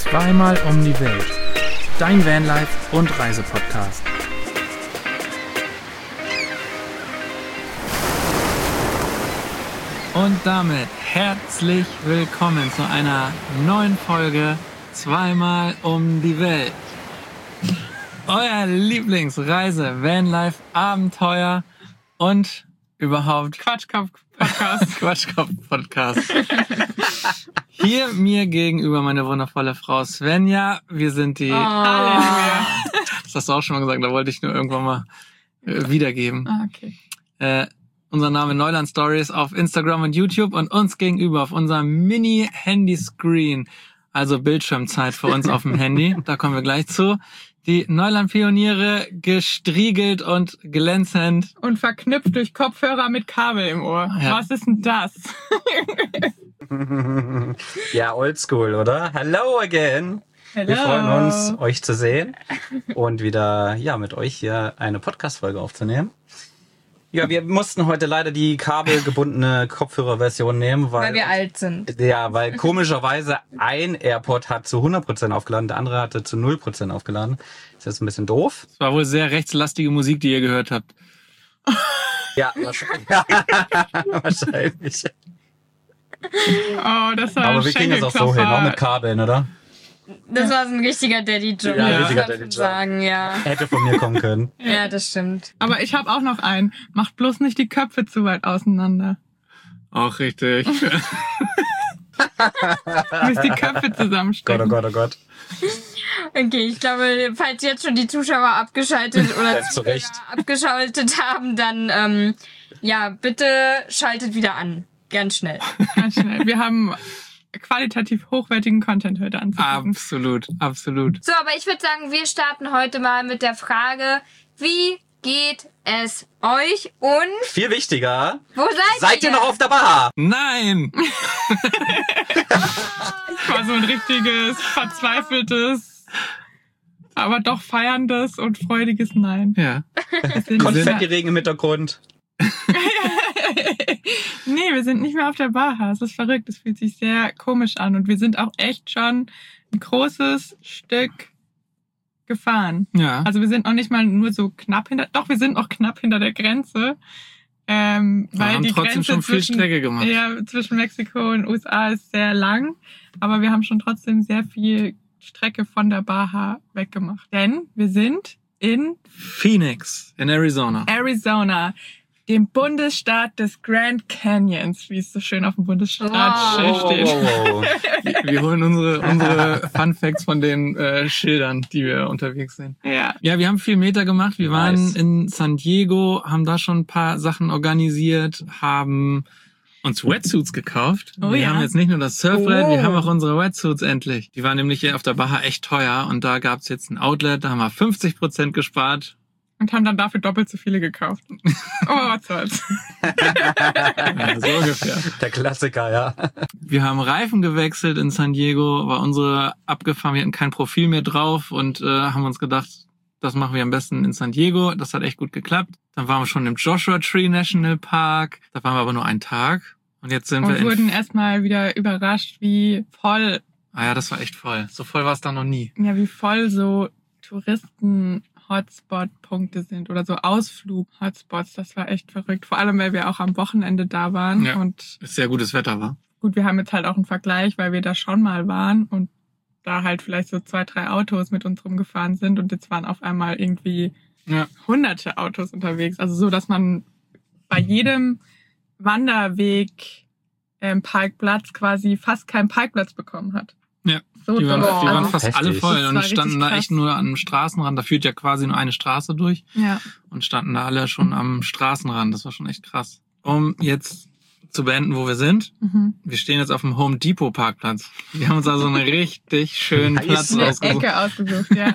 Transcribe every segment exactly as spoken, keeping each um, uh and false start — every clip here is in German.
Zweimal um die Welt. Dein Vanlife- und Reisepodcast. Und damit herzlich willkommen zu einer neuen Folge Zweimal um die Welt. Euer Lieblingsreise, Vanlife, Abenteuer und überhaupt Quatschkopf-Podcast. Quatschkopf-Podcast. Hier mir gegenüber meine wundervolle Frau Svenja. Wir sind die... Oh. Halleluja. Das hast du auch schon mal gesagt, da wollte ich nur irgendwann mal äh, wiedergeben. Ah, okay. Äh, unser Name Neuland Stories auf Instagram und YouTube und uns gegenüber auf unserem Mini-Handy-Screen, also Bildschirmzeit für uns auf dem Handy, da kommen wir gleich zu. Die Neuland-Pioniere, gestriegelt und glänzend. Und verknüpft durch Kopfhörer mit Kabel im Ohr. Ja. Was ist denn das? Ja, oldschool, oder? Hello again. Hello. Wir freuen uns, euch zu sehen und wieder ja mit euch hier eine Podcast-Folge aufzunehmen. Ja, wir mussten heute leider die kabelgebundene Kopfhörerversion nehmen, weil, Weil wir alt sind. Ja, weil komischerweise ein AirPod hat zu hundert Prozent aufgeladen, der andere hatte zu null Prozent aufgeladen. Das ist ein bisschen doof. Es war wohl sehr rechtslastige Musik, die ihr gehört habt. Ja, wahrscheinlich. Ja, wahrscheinlich. Oh, das war Aber ein wir kriegen das auch so hin, auch mit Kabeln, oder? Das war so ein richtiger Daddy-Joke, Ja, ja, richtiger muss man Daddy-Joke. sagen, ja. Hätte von mir kommen können. Ja, das stimmt. Aber ich habe auch noch einen. Macht bloß nicht die Köpfe zu weit auseinander. Auch richtig. Bis die Köpfe Gott, zusammenstecken. oh Gott, oh Gott. Okay, ich glaube, falls jetzt schon die Zuschauer abgeschaltet oder Ja, zu Zuhörer Recht. abgeschaltet haben, dann, ähm, ja, bitte schaltet wieder an. Ganz schnell. Ganz schnell. Wir haben qualitativ hochwertigen Content heute anzubieten. Absolut, absolut. So, aber ich würde sagen, wir starten heute mal mit der Frage, wie geht es euch und Viel wichtiger, wo seid, seid ihr noch auf der Bar? Nein! Das war so ein richtiges, verzweifeltes, aber doch feierndes und freudiges Nein. Ja. Wir sind Konfettiregen im Hintergrund. Nee, wir sind nicht mehr auf der Baha. Es ist verrückt. Es fühlt sich sehr komisch an. Und wir sind auch echt schon ein großes Stück gefahren. Ja. Also wir sind noch nicht mal nur so knapp hinter... Doch, wir sind noch knapp hinter der Grenze. Ähm, Wir weil haben die trotzdem Grenze schon viel zwischen, Strecke gemacht. Ja, zwischen Mexiko und U S A ist sehr lang. Aber wir haben schon trotzdem sehr viel Strecke von der Baha weggemacht. Denn wir sind in Phoenix in Arizona. Arizona, dem Bundesstaat des Grand Canyons, wie es so schön auf dem Bundesstaat Wow. steht. wow. Wir holen unsere, unsere Fun Facts von den äh, Schildern, die wir unterwegs sehen. Ja. Ja, wir haben viel Meter gemacht. Wir waren Nice. in San Diego, haben da schon ein paar Sachen organisiert, haben uns Wetsuits gekauft. Oh wir ja. haben jetzt nicht nur das Surfbrett, Oh. wir haben auch unsere Wetsuits endlich. Die waren nämlich hier auf der Baha echt teuer und da gab's jetzt ein Outlet, da haben wir fünfzig Prozent gespart. Und haben dann dafür doppelt so viele gekauft. Oh, was soll's. Ja, so ungefähr. Der Klassiker, ja. Wir haben Reifen gewechselt in San Diego, war unsere abgefahren, wir hatten kein Profil mehr drauf und äh, haben uns gedacht, das machen wir am besten in San Diego. Das hat echt gut geklappt. Dann waren wir schon im Joshua Tree National Park. Da waren wir aber nur einen Tag. Und jetzt sind wir Und in... wurden erstmal wieder überrascht, wie voll, Ah ja, das war echt voll. So voll war es da noch nie. ja, wie voll so Touristen-Hotspot-Punkte sind oder so Ausflug-Hotspots. Das war echt verrückt. Vor allem, weil wir auch am Wochenende da waren. Ja. Und Ist sehr gutes Wetter war. gut, wir haben jetzt halt auch einen Vergleich, weil wir da schon mal waren und da halt vielleicht so zwei, drei Autos mit uns rumgefahren sind und jetzt waren auf einmal irgendwie Ja. hunderte Autos unterwegs. Also so, dass man bei jedem Wanderweg ähm, Parkplatz quasi fast keinen Parkplatz bekommen hat. Ja. So Die waren, doll. die waren Also, fast heftig. alle voll Das und war standen richtig da krass. echt nur am Straßenrand. Da führt ja quasi nur eine Straße durch ja. und standen da alle schon am Straßenrand. Das war schon echt krass. Um jetzt zu beenden, wo wir sind. Mhm. Wir stehen jetzt auf dem Home Depot Parkplatz. Wir haben uns also einen richtig schönen Nice. Platz Eine ausgesucht. Ecke ausgesucht, ja.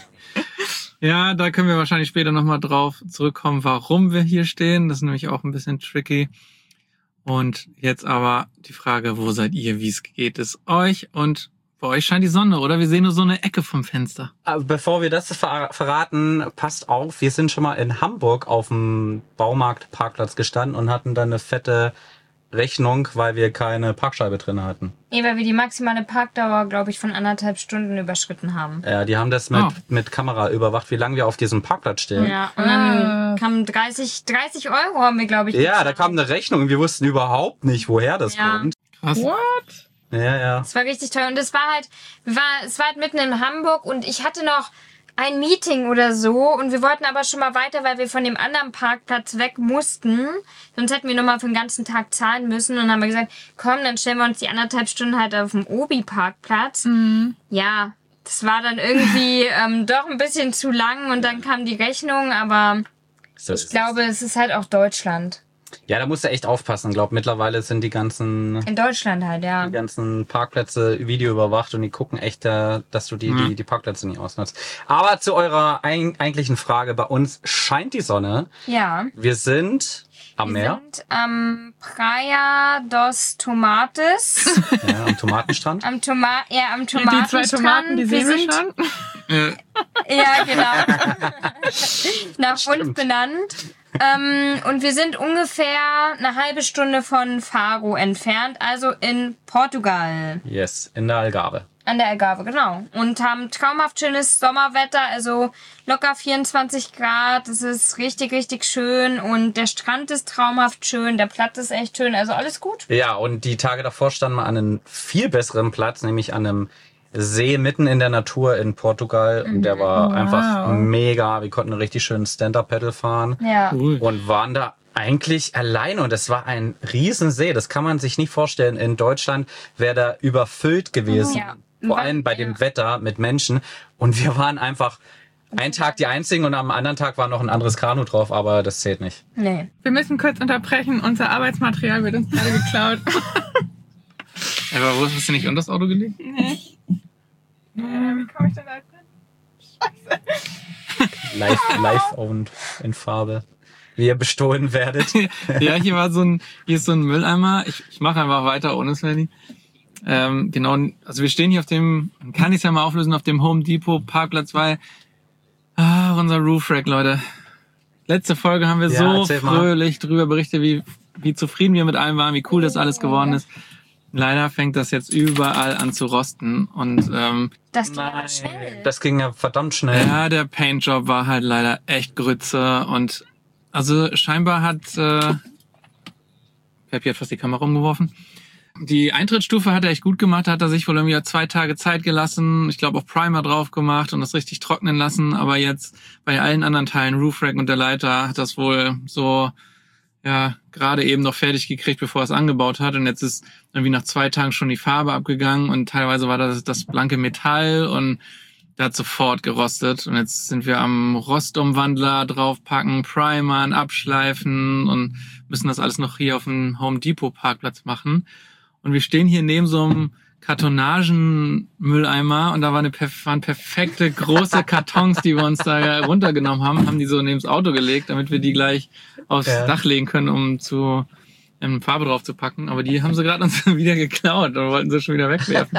Ja, da können wir wahrscheinlich später nochmal drauf zurückkommen, warum wir hier stehen. Das ist nämlich auch ein bisschen tricky. Und jetzt aber die Frage, wo seid ihr, wie es geht es euch? Und bei euch scheint die Sonne, oder? Wir sehen nur so eine Ecke vom Fenster. Aber bevor wir das ver verraten, passt auf, wir sind schon mal in Hamburg auf dem Baumarktparkplatz gestanden und hatten dann eine fette Rechnung, weil wir keine Parkscheibe drin hatten. Nee, weil wir die maximale Parkdauer, glaube ich, von anderthalb Stunden überschritten haben. Ja, die haben das mit, Oh. mit Kamera überwacht, wie lange wir auf diesem Parkplatz stehen. Ja, und dann Ah. kamen dreißig, dreißig Euro haben wir, glaube ich, Ja, da gezahlt. kam eine Rechnung und wir wussten überhaupt nicht, woher das Ja. kommt. Krass. What? Ja, ja. Es war richtig teuer und es war halt, wir war, es war halt mitten in Hamburg und ich hatte noch ein Meeting oder so und wir wollten aber schon mal weiter, weil wir von dem anderen Parkplatz weg mussten. Sonst hätten wir nochmal für den ganzen Tag zahlen müssen und dann haben wir gesagt, komm, dann stellen wir uns die anderthalb Stunden halt auf dem Obi-Parkplatz. Mhm. Ja, das war dann irgendwie ähm, doch ein bisschen zu lang und dann kam die Rechnung, aber So ich ist glaube, es ist halt auch Deutschland. es. Ja, da musst du echt aufpassen. Ich glaube, mittlerweile sind die ganzen, In Deutschland halt, ja. die ganzen Parkplätze videoüberwacht und die gucken echt, äh, dass du die, Ja. die, die Parkplätze nicht ausnutzt. Aber zu eurer ein, eigentlichen Frage. Bei uns scheint die Sonne. Ja. Wir sind am Wir Meer, sind am Praia dos Tomates. ja, am Tomatenstrand. Am Toma ja, am Die zwei Tomatenstrand. Tomaten, die sehen wir sind, schon. Äh, Ja, genau. Nach uns benannt. Ähm, und wir sind ungefähr eine halbe Stunde von Faro entfernt, also in Portugal. Yes, in der Algarve. An der Algarve, genau. Und haben traumhaft schönes Sommerwetter, also locker vierundzwanzig Grad. Es ist richtig, richtig schön. Und der Strand ist traumhaft schön, der Platz ist echt schön, also alles gut. Ja, und die Tage davor standen wir an einem viel besseren Platz, nämlich an einem See mitten in der Natur in Portugal. Und der war Wow. einfach mega. Wir konnten einen richtig schönen Stand-Up-Paddle fahren Ja. cool. und waren da eigentlich alleine. Und es war ein Riesensee. Das kann man sich nicht vorstellen. In Deutschland wäre da überfüllt gewesen. Ja. Vor allem bei dem Ja. Wetter mit Menschen. Und wir waren einfach einen Tag die Einzigen und am anderen Tag war noch ein anderes Kanu drauf, aber das zählt nicht. Nee. Wir müssen kurz unterbrechen. Unser Arbeitsmaterial wird uns gerade geklaut. Aber wo hast du nicht unter das Auto gelegt? Nee. Äh, wie komme ich denn da drin? Live, live und in Farbe. Wie ihr bestohlen werdet. Ja, hier war so ein, hier ist so ein Mülleimer. Ich, ich mache einfach weiter ohne Svenny. Ähm, genau, also wir stehen hier auf dem, man kann ich es ja mal auflösen, auf dem Home Depot Parkplatz, weil ah, unser Roof Rack, Leute. Letzte Folge haben wir Ja, so erzähl mal. fröhlich drüber berichtet, wie, wie zufrieden wir mit allem waren, wie cool das alles geworden ist. Leider fängt das jetzt überall an zu rosten und ähm, Das ging aber schnell. Das ging ja verdammt schnell. ja, der Paintjob war halt leider echt Grütze und also scheinbar hat äh, Peppi hat fast die Kamera umgeworfen. Die Eintrittsstufe hat er echt gut gemacht, da hat er sich wohl irgendwie zwei Tage Zeit gelassen, ich glaube auch Primer drauf gemacht und das richtig trocknen lassen, aber jetzt bei allen anderen Teilen, Roof Rack und der Leiter, hat das wohl so ja gerade eben noch fertig gekriegt, bevor er es angebaut hat und jetzt ist irgendwie nach zwei Tagen schon die Farbe abgegangen und teilweise war das das blanke Metall und der hat sofort gerostet und jetzt sind wir am Rostumwandler draufpacken, primern, abschleifen und müssen das alles noch hier auf dem Home Depot Parkplatz machen. Und wir stehen hier neben so einem Kartonagenmülleimer und da war eine, perf- waren perfekte große Kartons, die wir uns da runtergenommen haben, haben die so neben das Auto gelegt, damit wir die gleich aufs Ja. Dach legen können, um zu ähm, Farbe drauf zu packen. Aber die haben sie gerade uns wieder geklaut und wollten sie schon wieder wegwerfen.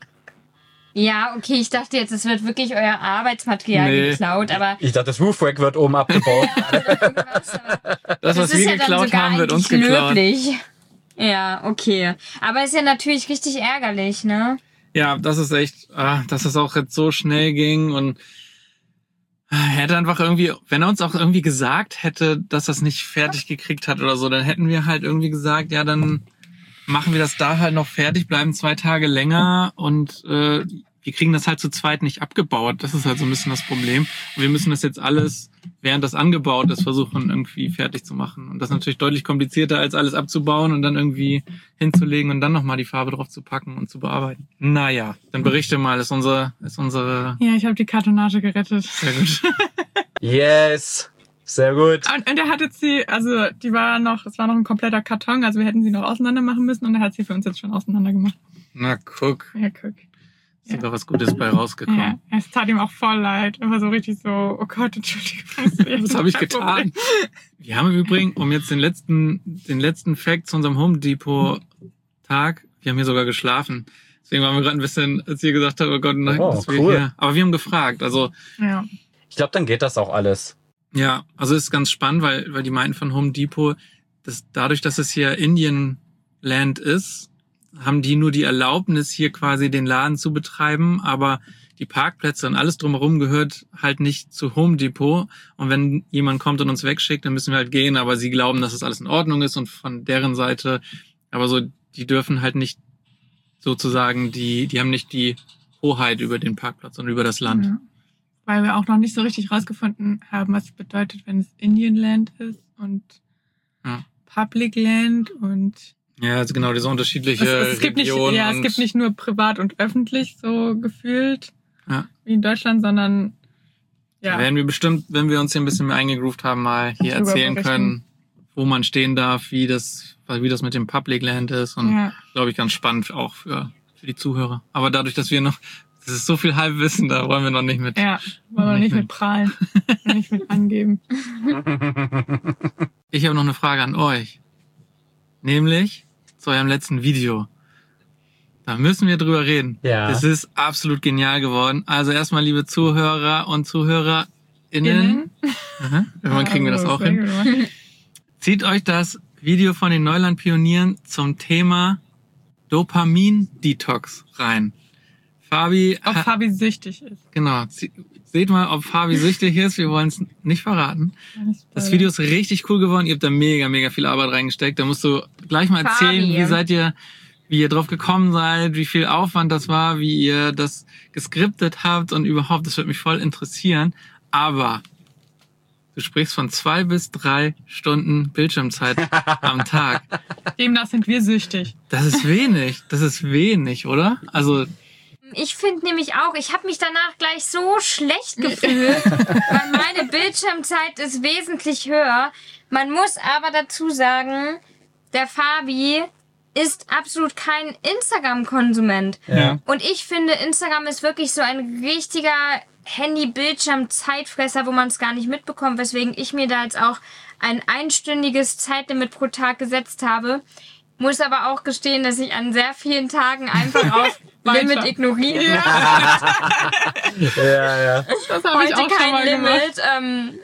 Ja, okay, ich dachte jetzt, es wird wirklich euer Arbeitsmaterial Nee. geklaut, aber Ich dachte, das Roof Rack wird oben abgebaut. irgendwas, aber Das, was ist wir ja dann geklaut sogar haben, wird uns eigentlich geklaut. löblich. Ja, okay. Aber ist ja natürlich richtig ärgerlich, ne? Ja, das ist echt, ah, dass es auch jetzt so schnell ging und ah, er hätte einfach irgendwie, wenn er uns auch irgendwie gesagt hätte, dass er es nicht fertig gekriegt hat oder so, dann hätten wir halt irgendwie gesagt, ja, dann machen wir das da halt noch fertig, bleiben zwei Tage länger und äh, wir kriegen das halt zu zweit nicht abgebaut. Das ist halt so ein bisschen das Problem. Und wir müssen das jetzt alles, während das angebaut ist, versuchen irgendwie fertig zu machen. Und das ist natürlich deutlich komplizierter, als alles abzubauen und dann irgendwie hinzulegen und dann nochmal die Farbe drauf zu packen und zu bearbeiten. Naja, dann berichte mal, ist unsere, ist unsere, Ja, ich habe die Kartonage gerettet. sehr gut. Yes. Sehr gut. Und, und er hat jetzt die, also die war noch, es war noch ein kompletter Karton, also wir hätten sie noch auseinander machen müssen und er hat sie für uns jetzt schon auseinander gemacht. Na, guck, Ja, guck. ist sogar was Gutes bei rausgekommen. Ja, es tat ihm auch voll leid. Er war so richtig so, oh Gott, Entschuldigung. Was habe ich getan? Wir haben im Übrigen, um jetzt den letzten, den letzten Fact zu unserem Home Depot Tag, wir haben hier sogar geschlafen. Deswegen waren wir gerade ein bisschen, als ihr gesagt habt, oh Gott, nein, Oh, dass wir cool. hier. Aber wir haben gefragt. Also Ja. Ich glaube, dann geht das auch alles. ja, also es ist ganz spannend, weil weil die meinten von Home Depot, dass dadurch, dass es hier Indien Land ist, haben die nur die Erlaubnis, hier quasi den Laden zu betreiben, aber die Parkplätze und alles drumherum gehört halt nicht zu Home Depot. Und wenn jemand kommt und uns wegschickt, dann müssen wir halt gehen. Aber sie glauben, dass es alles in Ordnung ist und von deren Seite, aber so, die dürfen halt nicht sozusagen, die, die haben nicht die Hoheit über den Parkplatz und über das Land. Ja. Weil wir auch noch nicht so richtig rausgefunden haben, was es bedeutet, wenn es Indian Land ist und Ja. Public Land und Ja, also genau, diese unterschiedliche es, es gibt nicht, Regionen. ja, es und- gibt nicht nur privat und öffentlich so gefühlt Ja. wie in Deutschland, sondern Da ja, werden wir bestimmt, wenn wir uns hier ein bisschen mehr eingegroovt haben, mal hier Drüber erzählen berichten. können, wo man stehen darf, wie das, wie das mit dem Public Land ist und ja. glaube ich ganz spannend auch für, für die Zuhörer. Aber dadurch, dass wir noch, das ist so viel Halbwissen, da wollen wir noch nicht mit. Ja, wollen wir Nicht nicht mit- mit prahlen, nicht mit angeben. Ich habe noch eine Frage an euch. Nämlich zu eurem letzten Video. Da müssen wir drüber reden. Ja. Das ist absolut genial geworden. Also erstmal, liebe Zuhörer und ZuhörerInnen. Innen. Aha, irgendwann kriegen wir das auch hin. hin. Zieht euch das Video von den Neuland-Pionieren zum Thema Dopamin-Detox rein. Fabi, Ob ha- Fabi süchtig ist. genau, sie- seht mal, ob Fabi süchtig ist. Wir wollen es nicht verraten. Das Video ist richtig cool geworden. Ihr habt da mega, mega viel Arbeit reingesteckt. Da musst du gleich mal erzählen, Fabi. wie seid ihr, wie ihr drauf gekommen seid, wie viel Aufwand das war, wie ihr das geskriptet habt und überhaupt, das würde mich voll interessieren. Aber du sprichst von zwei bis drei Stunden Bildschirmzeit am Tag. Demnach sind wir süchtig. Das ist wenig. Das ist wenig, oder? Also, Ich finde nämlich auch, ich habe mich danach gleich so schlecht gefühlt, weil meine Bildschirmzeit ist wesentlich höher. Man muss aber dazu sagen, der Fabi ist absolut kein Instagram-Konsument. Ja. Und ich finde, Instagram ist wirklich so ein richtiger Handy-Bildschirm-Zeitfresser, wo man es gar nicht mitbekommt, weswegen ich mir da jetzt auch ein einstündiges Zeitlimit pro Tag gesetzt habe. Muss aber auch gestehen, dass ich an sehr vielen Tagen einfach auf Limit Weiter. ignoriere. Ja, ja. Das habe ich Heute auch schon kein mal gemacht. Limit. Ähm,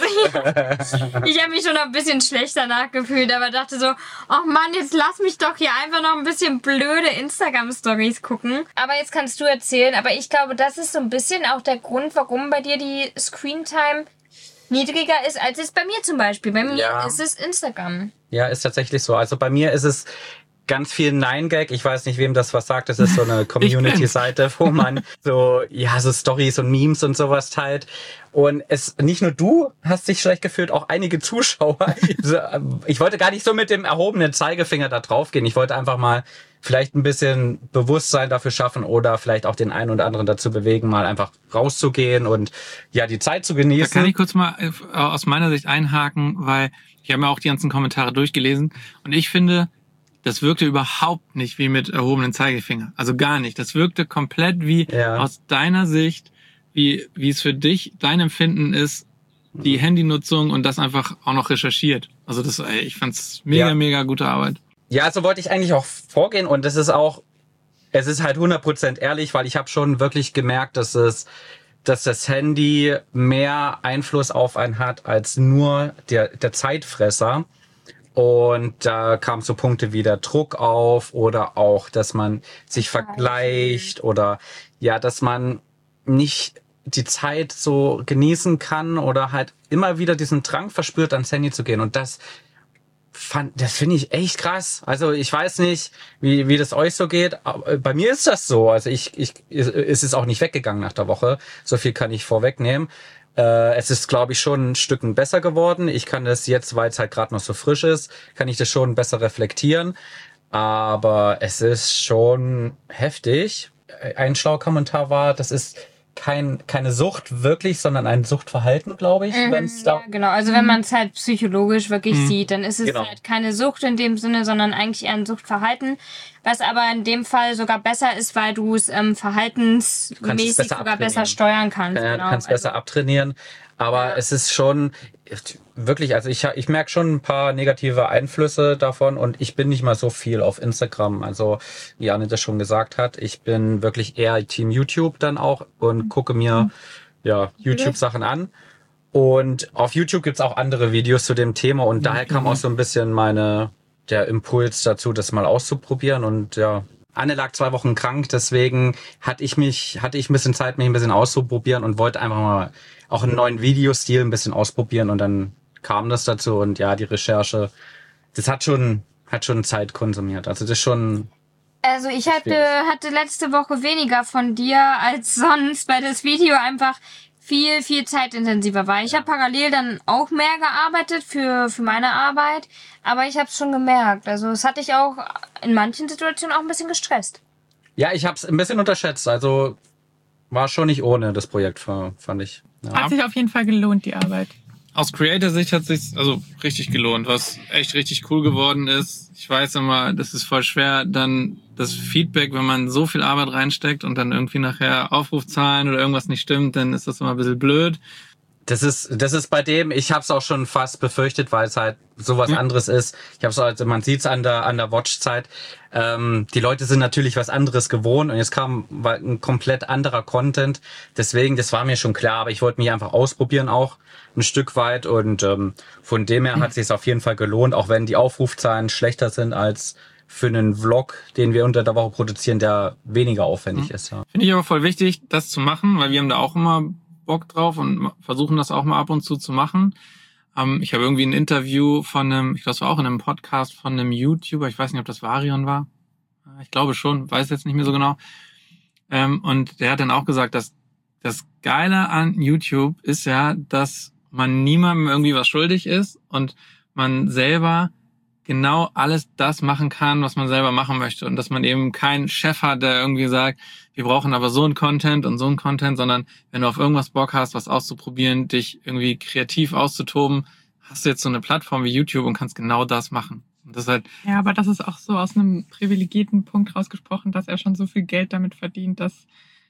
das, ich habe mich schon noch ein bisschen schlechter nachgefühlt, aber dachte so, oh Mann, jetzt lass mich doch hier einfach noch ein bisschen blöde Instagram-Stories gucken. Aber jetzt kannst du erzählen, aber ich glaube, das ist so ein bisschen auch der Grund, warum bei dir die Screentime niedriger ist, als es bei mir zum Beispiel. Bei mir Ja. ist es Instagram. Ja, ist tatsächlich so. Also bei mir ist es ganz viel Nein-Gag. Ich weiß nicht, wem das was sagt. Das ist so eine Community-Seite, wo man so, ja, so Stories und Memes und sowas teilt. Und es, nicht nur du hast dich schlecht gefühlt, auch einige Zuschauer. Ich wollte gar nicht so mit dem erhobenen Zeigefinger da drauf gehen. Ich wollte einfach mal vielleicht ein bisschen Bewusstsein dafür schaffen oder vielleicht auch den einen oder anderen dazu bewegen, mal einfach rauszugehen und ja, die Zeit zu da genießen. kann ich kurz mal äh, aus meiner Sicht einhaken, weil ich habe mir auch die ganzen Kommentare durchgelesen und ich finde, das wirkte überhaupt nicht wie mit erhobenen Zeigefinger. Also gar nicht. Das wirkte komplett wie Ja. aus deiner Sicht, wie, wie es für dich, dein Empfinden ist, die Handynutzung und das einfach auch noch recherchiert. Also das, ey, ich fand's mega, Ja. mega gute Arbeit. Ja, so wollte ich eigentlich auch vorgehen und das ist auch, es ist halt hundert Prozent ehrlich, weil ich habe schon wirklich gemerkt, dass es, dass das Handy mehr Einfluss auf einen hat als nur der, der Zeitfresser. Und da kamen so Punkte wie der Druck auf oder auch, dass man sich vergleicht oder ja, dass man nicht die Zeit so genießen kann oder halt immer wieder diesen Drang verspürt, ans Handy zu gehen. Und das fand, das finde ich echt krass. Also ich weiß nicht, wie, wie das euch so geht. Aber bei mir ist das so. Also ich, ich, es ist auch nicht weggegangen nach der Woche. So viel kann ich vorwegnehmen. Äh, es ist, glaube ich, schon ein Stück besser geworden. Ich kann das jetzt, weil es halt gerade noch so frisch ist, kann ich das schon besser reflektieren. Aber es ist schon heftig. Ein schlauer Kommentar war, das ist kein, keine Sucht wirklich, sondern ein Suchtverhalten, glaube ich. Wenn's da Ja, genau. Also wenn man es halt psychologisch wirklich Mhm. sieht, dann ist es Genau. halt keine Sucht in dem Sinne, sondern eigentlich eher ein Suchtverhalten, was aber in dem Fall sogar besser ist, weil du es ähm, verhaltensmäßig besser sogar abtrainieren. besser steuern kannst. Ja, genau. du kannst Also, besser abtrainieren. Aber Ja. es ist schon wirklich, also ich, ich merke schon ein paar negative Einflüsse davon und ich bin nicht mal so viel auf Instagram. Also wie Anne das schon gesagt hat, ich bin wirklich eher Team YouTube dann auch und gucke mir ja YouTube-Sachen an. Und auf YouTube gibt's auch andere Videos zu dem Thema und daher kam auch so ein bisschen meine der Impuls dazu, das mal auszuprobieren. Und ja, Anne lag zwei Wochen krank, deswegen hatte ich mich, hatte ich ein bisschen Zeit, mich ein bisschen auszuprobieren und wollte einfach mal auch einen neuen Videostil ein bisschen ausprobieren. Und dann kam das dazu und ja, die Recherche, das hat schon, hat schon Zeit konsumiert. Also das ist schon. Also ich hatte, hatte letzte Woche weniger von dir als sonst, weil das Video einfach viel, viel zeitintensiver war. Ich habe parallel dann auch mehr gearbeitet für, für meine Arbeit, aber ich habe es schon gemerkt. Also es hat dich auch in manchen Situationen auch ein bisschen gestresst. Ja, ich habe es ein bisschen unterschätzt. Also war schon nicht ohne das Projekt, fand ich. Ja. Hat sich auf jeden Fall gelohnt, die Arbeit. Aus Creator-Sicht hat sich also richtig gelohnt, was echt richtig cool geworden ist. Ich weiß immer, das ist voll schwer, dann das Feedback, wenn man so viel Arbeit reinsteckt und dann irgendwie nachher Aufrufzahlen oder irgendwas nicht stimmt, dann ist das immer ein bisschen blöd. Das ist, das ist bei dem, ich habe es auch schon fast befürchtet, weil es halt sowas ja. anderes ist. Ich habe es also, man sieht es an der an der Watchzeit. Ähm, die Leute sind natürlich was anderes gewohnt und jetzt kam ein komplett anderer Content. Deswegen, das war mir schon klar, aber ich wollte mich einfach ausprobieren auch ein Stück weit und ähm, von dem her hat es sich auf jeden Fall gelohnt, auch wenn die Aufrufzahlen schlechter sind als für einen Vlog, den wir unter der Woche produzieren, der weniger aufwendig mhm. ist. Ja. Finde ich aber voll wichtig, das zu machen, weil wir haben da auch immer Bock drauf und versuchen das auch mal ab und zu zu machen. Ähm, ich habe irgendwie ein Interview von einem, ich glaube, das war auch in einem Podcast von einem YouTuber, ich weiß nicht, ob das Varion war. Ich glaube schon, weiß jetzt nicht mehr so genau. Ähm, und der hat dann auch gesagt, dass das Geile an YouTube ist ja, dass man niemandem irgendwie was schuldig ist und man selber genau alles das machen kann, was man selber machen möchte und dass man eben keinen Chef hat, der irgendwie sagt, wir brauchen aber so einen Content und so einen Content, sondern wenn du auf irgendwas Bock hast, was auszuprobieren, dich irgendwie kreativ auszutoben, hast du jetzt so eine Plattform wie YouTube und kannst genau das machen. Und das halt ja, aber das ist auch so aus einem privilegierten Punkt rausgesprochen, dass er schon so viel Geld damit verdient, dass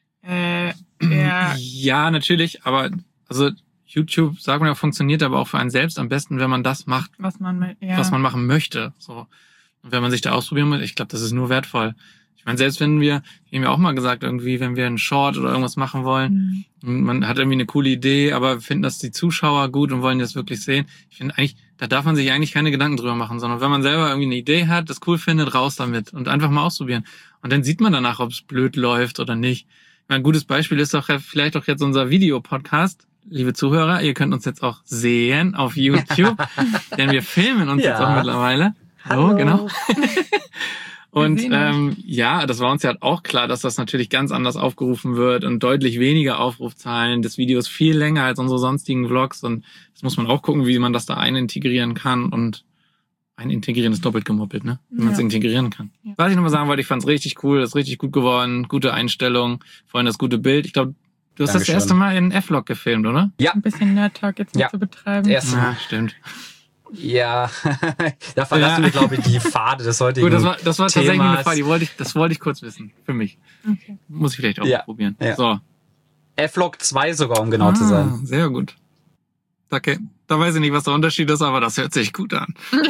äh, er... Ja, natürlich, aber also YouTube, sagen wir ja, funktioniert aber auch für einen selbst am besten, wenn man das macht, was man, ja. was man machen möchte. So. Und wenn man sich da ausprobieren muss, ich glaube, das ist nur wertvoll. Ich meine, selbst wenn wir, wir haben ja auch mal gesagt, irgendwie, wenn wir einen Short oder irgendwas machen wollen, mhm. und man hat irgendwie eine coole Idee, aber finden das die Zuschauer gut und wollen das wirklich sehen. Ich finde eigentlich, da darf man sich eigentlich keine Gedanken drüber machen, sondern wenn man selber irgendwie eine Idee hat, das cool findet, raus damit und einfach mal ausprobieren. Und dann sieht man danach, ob es blöd läuft oder nicht. Ich meine, ein gutes Beispiel ist doch vielleicht auch jetzt unser Videopodcast. Liebe Zuhörer, ihr könnt uns jetzt auch sehen auf YouTube, denn wir filmen uns ja. jetzt auch mittlerweile. Hallo, Hallo. Genau. Und ähm, ja, das war uns ja auch klar, dass das natürlich ganz anders aufgerufen wird und deutlich weniger Aufrufzahlen. Das Video ist viel länger als unsere sonstigen Vlogs und das muss man auch gucken, wie man das da einintegrieren kann. Und einintegrieren ist doppelt gemoppelt, ne? Wie man es ja. integrieren kann. Ja. Was ich nochmal sagen wollte, ich fand es richtig cool, das ist richtig gut geworden, gute Einstellung, vor allem das gute Bild. Ich glaube, du hast Dankeschön. Das erste Mal in F-Log gefilmt, oder? Ja. Ein bisschen Nerd-Talk jetzt nicht ja. zu betreiben. Das erste Mal. Ja, stimmt. Ja, da verlassen ja. wir, glaube ich, die Pfade des heutigen Gut, das war, das war tatsächlich Themas. eine Frage, die wollte ich, das wollte ich kurz wissen. Für mich. Okay. Muss ich vielleicht auch ja. probieren. Ja. So. F-Log zwei sogar, um genau ah, zu sein. Sehr gut. Okay. Da weiß ich nicht, was der Unterschied ist, aber das hört sich gut an.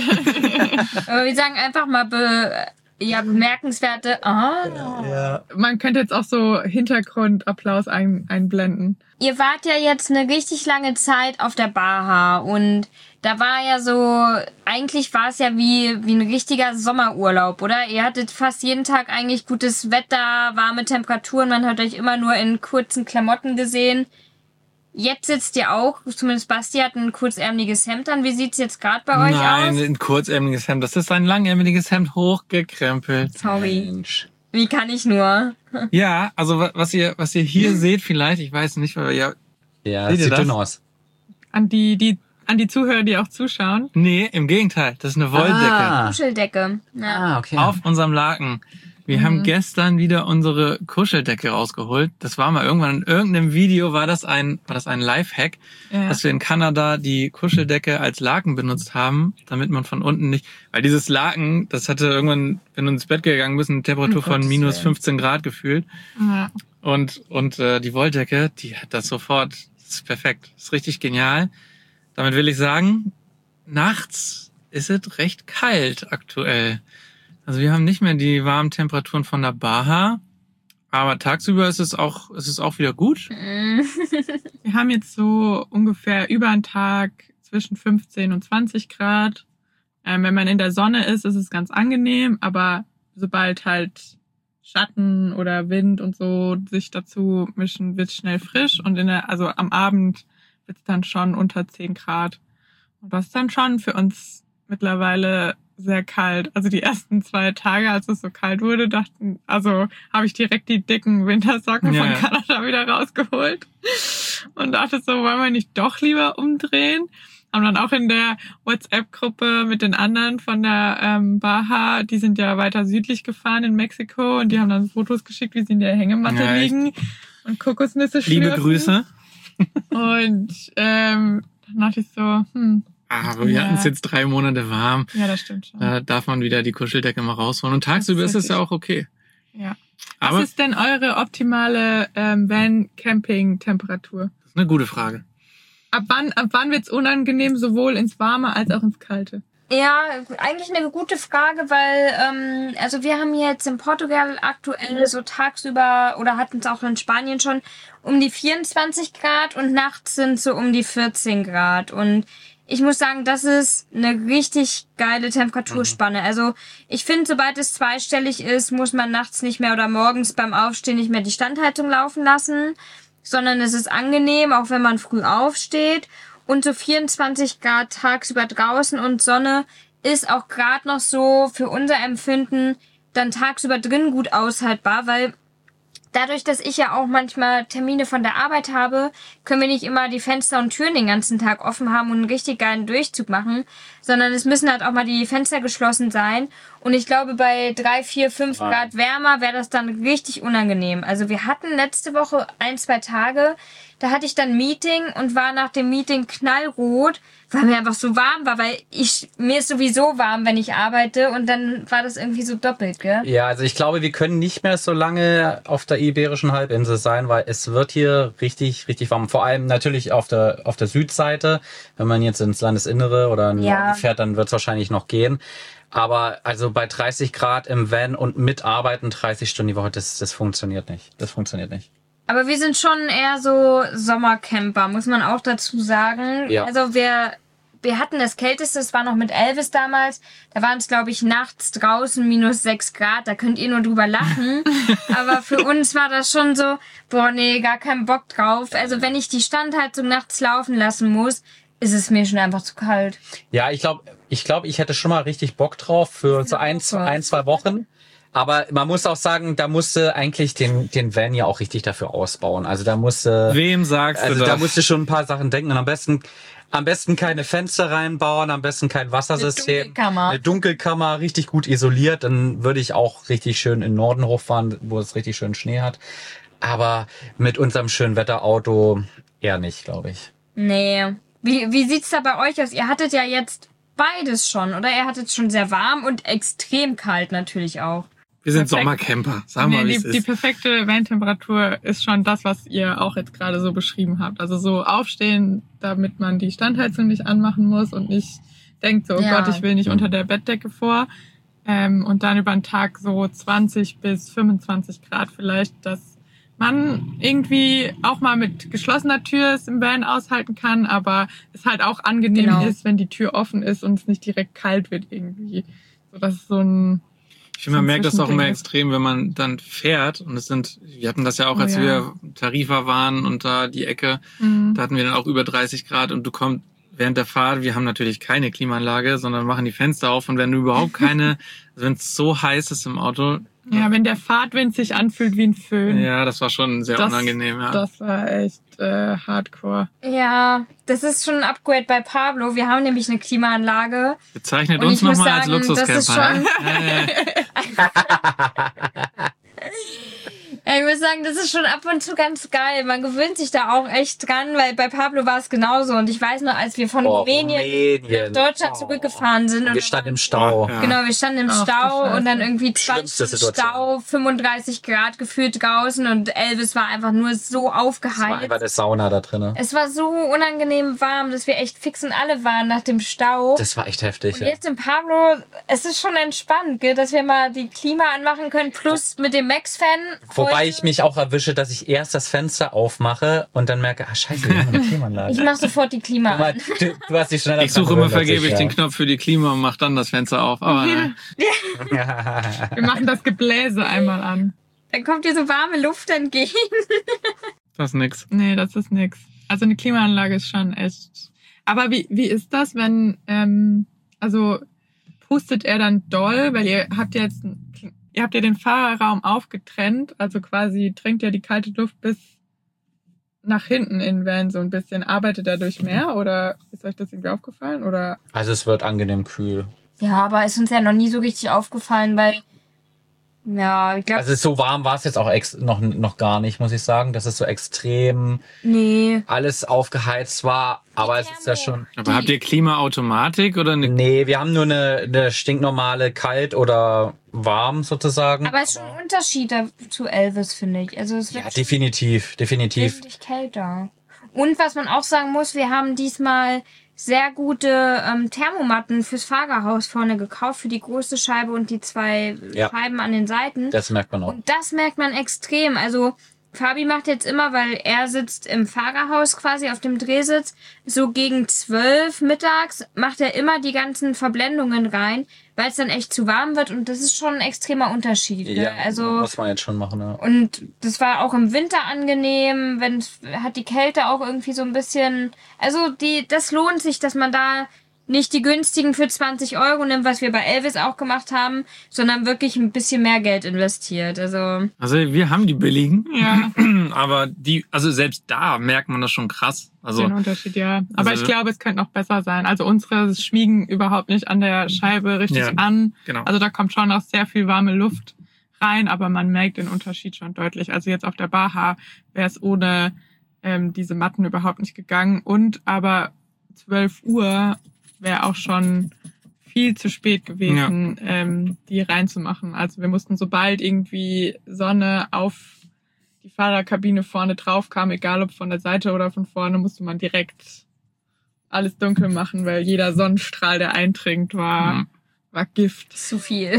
Aber wir sagen einfach mal be, ja, bemerkenswerte. Ah. Ja. Man könnte jetzt auch so Hintergrundapplaus ein, einblenden. Ihr wart ja jetzt eine richtig lange Zeit auf der Baha und da war ja so, eigentlich war es ja wie, wie ein richtiger Sommerurlaub, oder? Ihr hattet fast jeden Tag eigentlich gutes Wetter, warme Temperaturen, man hat euch immer nur in kurzen Klamotten gesehen. Jetzt sitzt ihr auch, zumindest Basti hat ein kurzärmeliges Hemd an. Wie sieht's jetzt gerade bei euch Nein, aus? Nein, ein kurzärmeliges Hemd. Das ist ein langärmeliges Hemd hochgekrempelt. Sorry. Mensch. Wie kann ich nur? Ja, also was ihr was ihr hier seht vielleicht, ich weiß nicht, weil ihr Ja, seht ihr sieht das? dünn aus. An die, die, an die Zuhörer, die auch zuschauen. Nee, im Gegenteil, das ist eine Wolldecke. Ah. Kuscheldecke. Ja. Ah, okay. Auf unserem Laken. Wir Mhm. haben gestern wieder unsere Kuscheldecke rausgeholt. Das war mal irgendwann in irgendeinem Video, war das ein, war das ein Lifehack, Ja. dass wir in Kanada die Kuscheldecke als Laken benutzt haben, damit man von unten nicht, weil dieses Laken, das hatte irgendwann, wenn du ins Bett gegangen bist, eine Temperatur Um von Gottes minus Willen. fünfzehn Grad gefühlt. Ja. Und, und äh, die Wolldecke, die hat das sofort. Das ist perfekt. Das ist richtig genial. Damit will ich sagen, nachts ist es recht kalt aktuell. Also wir haben nicht mehr die warmen Temperaturen von der Baha, aber tagsüber ist es auch, ist es auch wieder gut. Wir haben jetzt so ungefähr über einen Tag zwischen fünfzehn und zwanzig Grad Ähm, wenn man in der Sonne ist, ist es ganz angenehm, aber sobald halt Schatten oder Wind und so sich dazu mischen, wird's schnell frisch und in der, also am Abend wird's dann schon unter zehn Grad. Und das ist dann schon für uns mittlerweile sehr kalt. Also die ersten zwei Tage, als es so kalt wurde, dachten, also habe ich direkt die dicken Wintersocken Ja, von ja. Kanada wieder rausgeholt und dachte so, wollen wir nicht doch lieber umdrehen? Haben dann auch in der WhatsApp-Gruppe mit den anderen von der ähm, Baja, die sind ja weiter südlich gefahren in Mexiko und die haben dann Fotos geschickt, wie sie in der Hängematte Ja, echt. liegen und Kokosnüsse Liebe schlürfen. Grüße. Und ähm, dann dachte ich so, hm, Ah, aber wir Ja. hatten es jetzt drei Monate warm. ja, das stimmt schon. Da darf man wieder die Kuscheldecke mal rausholen. Und tagsüber Das ist ist es ja richtig. auch okay. Ja. Aber Was ist denn eure optimale ähm, Van-Camping-Temperatur? das ist eine gute Frage. Ab wann, ab wann wird's unangenehm, sowohl ins Warme als auch ins Kalte? Ja, eigentlich eine gute Frage, weil ähm, also wir haben jetzt in Portugal aktuell so tagsüber oder hatten es auch in Spanien schon um die vierundzwanzig Grad und nachts sind so um die vierzehn Grad. Und ich muss sagen, das ist eine richtig geile Temperaturspanne. Also ich finde, sobald es zweistellig ist, muss man nachts nicht mehr oder morgens beim Aufstehen nicht mehr die Standheizung laufen lassen, sondern es ist angenehm, auch wenn man früh aufsteht. Und so vierundzwanzig Grad tagsüber draußen und Sonne ist auch gerade noch so für unser Empfinden dann tagsüber drin gut aushaltbar, weil dadurch, dass ich ja auch manchmal Termine von der Arbeit habe, können wir nicht immer die Fenster und Türen den ganzen Tag offen haben und einen richtig geilen Durchzug machen, sondern es müssen halt auch mal die Fenster geschlossen sein. Und ich glaube, bei drei, vier, fünf Grad wärmer wäre das dann richtig unangenehm. Also wir hatten letzte Woche ein, zwei Tage, da hatte ich dann ein Meeting und war nach dem Meeting knallrot, weil mir einfach so warm war, weil ich mir ist sowieso warm, wenn ich arbeite und dann war das irgendwie so doppelt, gell? Ja, also ich glaube, wir können nicht mehr so lange auf der Iberischen Halbinsel sein, weil es wird hier richtig, richtig warm. Vor allem natürlich auf der auf der Südseite. Wenn man jetzt ins Landesinnere oder in den Ja. Norden fährt, dann wird es wahrscheinlich noch gehen. Aber also bei dreißig Grad im Van und mit Arbeiten dreißig Stunden die Woche, das, das funktioniert nicht. Das funktioniert nicht. Aber wir sind schon eher so Sommercamper, muss man auch dazu sagen. Ja. Also wir, wir hatten das Kälteste, das war noch mit Elvis damals. Da waren es, glaube ich, nachts draußen minus sechs Grad. Da könnt ihr nur drüber lachen. Aber für uns war das schon so, boah, nee, gar keinen Bock drauf. Also wenn ich die Standheizung nachts laufen lassen muss, ist es mir schon einfach zu kalt. Ja, ich glaube, ich glaube, ich hätte schon mal richtig Bock drauf für so ein, zwei, ein, zwei Wochen. Aber man muss auch sagen, da musste eigentlich den, den Van ja auch richtig dafür ausbauen. Also da musste, Wem sagst also du da das? musste schon ein paar Sachen denken und am besten, am besten keine Fenster reinbauen, am besten kein Wassersystem. Dunkelkammer. Eine Dunkelkammer, richtig gut isoliert. Dann würde ich auch richtig schön in den Norden hochfahren, wo es richtig schön Schnee hat. Aber mit unserem schönen Wetterauto eher nicht, glaube ich. Nee. Wie, wie sieht's da bei euch aus? Ihr hattet ja jetzt beides schon, oder? Ihr hattet schon sehr warm und extrem kalt natürlich auch. Wir sind Perfekt. Sommercamper. Sag mal, wie Nee, es die, die ist. perfekte Van-Temperatur ist schon das, was ihr auch jetzt gerade so beschrieben habt. Also so aufstehen, damit man die Standheizung nicht anmachen muss und nicht denkt so, oh Ja. Gott, ich will nicht unter der Bettdecke vor. Ähm, und dann über den Tag so zwanzig bis fünfundzwanzig Grad vielleicht, dass man irgendwie auch mal mit geschlossener Tür es im Van aushalten kann, aber es halt auch angenehm Genau. ist, wenn die Tür offen ist und es nicht direkt kalt wird irgendwie. So, das ist so ein... Ich finde, man merkt das auch immer Zwischending. extrem, wenn man dann fährt. Und es sind, wir hatten das ja auch, Oh als ja. wir Tarifa waren und da die Ecke, Mhm. da hatten wir dann auch über dreißig Grad und du kommst während der Fahrt, wir haben natürlich keine Klimaanlage, sondern machen die Fenster auf und wenn du überhaupt keine, also wenn es so heiß ist im Auto, Ja, wenn der Fahrtwind sich anfühlt wie ein Föhn. ja, das war schon sehr Das- unangenehm, ja. Das war echt äh, hardcore. Ja, das ist schon ein Upgrade bei Pablo. Wir haben nämlich eine Klimaanlage. Bezeichnet Und uns ich muss nochmal als sagen, das ist Luxuscamper. schon- ne? Äh, Ich muss sagen, das ist schon ab und zu ganz geil. Man gewöhnt sich da auch echt dran, weil bei Pablo war es genauso. Und ich weiß noch, als wir von Oh, Rumänien Rumänien. nach Deutschland Oh. zurückgefahren sind. Wir und standen im Stau. Ja. Genau, wir standen im Ach, du Stau Scheiße. und dann irgendwie Schlimmste zwanzig Situation. Stau, fünfunddreißig Grad gefühlt draußen und Elvis war einfach nur so Das war aufgeheizt. einfach eine Sauna da drin. Es war so unangenehm warm, dass wir echt fix und alle waren nach dem Stau. Das war echt heftig. Und Ja. jetzt in Pablo, es ist schon entspannt, gell, dass wir mal die Klima anmachen können, plus mit dem Max-Fan. Wobei Wobei ich mich auch erwische, dass ich erst das Fenster aufmache und dann merke, ah scheiße, wir haben eine Klimaanlage. Ich mach sofort die Klima Guck mal, an. du, du hast dich schneller Ich suche dran immer gewöhnt als vergeblich ich, den Knopf für die Klima und mach dann das Fenster auf. Aber nein, ja. Wir machen das Gebläse einmal an. Dann kommt dir so warme Luft entgegen. das ist nix. Nee, das ist nix. Also eine Klimaanlage ist schon echt... Aber wie, wie ist das, wenn... Ähm, also pustet er dann doll? Weil ihr habt ja jetzt... Ihr habt ja den Fahrerraum aufgetrennt. Also quasi drängt ja die kalte Luft bis nach hinten in den Van so ein bisschen. Arbeitet er durch mehr? Oder ist euch das irgendwie aufgefallen? Oder? Also es wird angenehm kühl. Ja, aber ist uns ja noch nie so richtig aufgefallen, weil... Ja, ich glaube... Also so warm war es jetzt auch ex noch, noch gar nicht, muss ich sagen, dass es so extrem Nee. alles aufgeheizt war. Aber es ist ja schon... Aber habt ihr Klimaautomatik oder eine? Nee, wir haben nur eine, eine stinknormale Kalt oder warm sozusagen. Aber es ist schon ein Unterschied da zu Elvis, finde ich. Also es wird Ja, definitiv, definitiv. wesentlich kälter. Und was man auch sagen muss, wir haben diesmal sehr gute ähm, Thermomatten fürs Fahrerhaus vorne gekauft, für die große Scheibe und die zwei Ja. Scheiben an den Seiten. Das merkt man auch. Und das merkt man extrem. Also Fabi macht jetzt immer, weil er sitzt im Fahrerhaus quasi auf dem Drehsitz, so gegen zwölf mittags macht er immer die ganzen Verblendungen rein, weil es dann echt zu warm wird und das ist schon ein extremer Unterschied. Ne? Ja, Also muss man jetzt schon machen. Ja. und das war auch im Winter angenehm, wenn hat die Kälte auch irgendwie so ein bisschen, also die das lohnt sich, dass man da nicht die günstigen für zwanzig Euro nimmt, was wir bei Elvis auch gemacht haben, sondern wirklich ein bisschen mehr Geld investiert. Also Also wir haben die billigen, Ja, aber die, also selbst da merkt man das schon krass. Also den Unterschied, ja. Aber Also- ich glaube, es könnte noch besser sein. Also unsere schmiegen überhaupt nicht an der Scheibe richtig Ja, an. genau. Also da kommt schon noch sehr viel warme Luft rein, aber man merkt den Unterschied schon deutlich. Also jetzt auf der Baha wäre es ohne ähm, diese Matten überhaupt nicht gegangen. Und aber zwölf Uhr wäre auch schon viel zu spät gewesen, ähm, die reinzumachen. Also wir mussten, sobald irgendwie Sonne auf die Fahrerkabine vorne drauf kam, egal ob von der Seite oder von vorne, musste man direkt alles dunkel machen, weil jeder Sonnenstrahl, der eindringt, war, Mhm. war Gift. zu viel.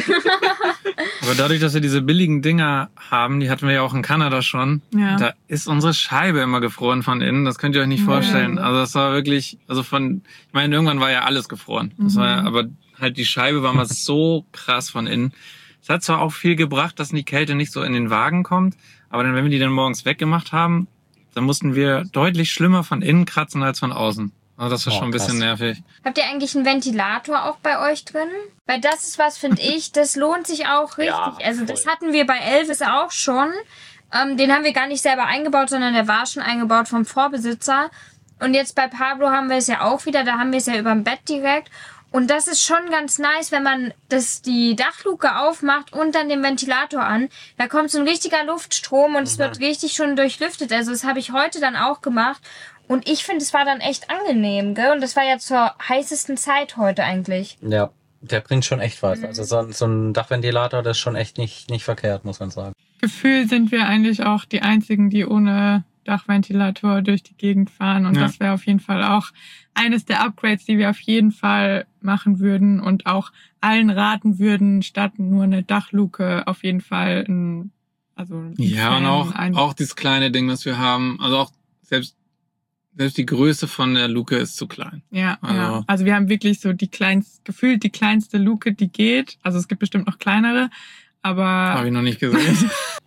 Aber dadurch, dass wir diese billigen Dinger haben, die hatten wir ja auch in Kanada schon, Ja. da ist unsere Scheibe immer gefroren von innen. Das könnt ihr euch nicht Ja. vorstellen. Also das war wirklich, also von, ich meine, irgendwann war ja alles gefroren. Das Mhm. war ja, aber halt die Scheibe war mal so krass von innen. Es hat zwar auch viel gebracht, dass die Kälte nicht so in den Wagen kommt, aber dann, wenn wir die dann morgens weggemacht haben, dann mussten wir deutlich schlimmer von innen kratzen als von außen. Also das war Oh, schon ein bisschen krass. nervig. Habt ihr eigentlich einen Ventilator auch bei euch drin? Weil das ist was, finde ich, das lohnt sich auch richtig. Ja, also das voll. hatten wir bei Elvis auch schon. Ähm, den haben wir gar nicht selber eingebaut, sondern der war schon eingebaut vom Vorbesitzer. Und jetzt bei Pablo haben wir es ja auch wieder. Da haben wir es ja über dem Bett direkt. Und das ist schon ganz nice, wenn man das die Dachluke aufmacht und dann den Ventilator an. Da kommt so ein richtiger Luftstrom und es wird richtig schon durchlüftet. Also das habe ich heute dann auch gemacht. Und ich finde, es war dann echt angenehm, gell? Und das war ja zur heißesten Zeit heute eigentlich. Ja, der bringt schon echt was. Also so, ein- so ein Dachventilator, das ist schon echt nicht, nicht verkehrt, muss man sagen. Gefühlt sind wir eigentlich auch die einzigen, die ohne Dachventilator durch die Gegend fahren. Und Ja. das wäre auf jeden Fall auch eines der Upgrades, die wir auf jeden Fall machen würden und auch allen raten würden, statt nur eine Dachluke auf jeden Fall ein, also ein Ja, und Fan auch, ein- auch dieses kleine Ding, was wir haben, also auch selbst, selbst die Größe von der Luke ist zu klein. Ja, Also- ja. Also wir haben wirklich so die kleinst, gefühlt die kleinste Luke, die geht. Also es gibt bestimmt noch kleinere, aber Habe ich noch nicht gesehen.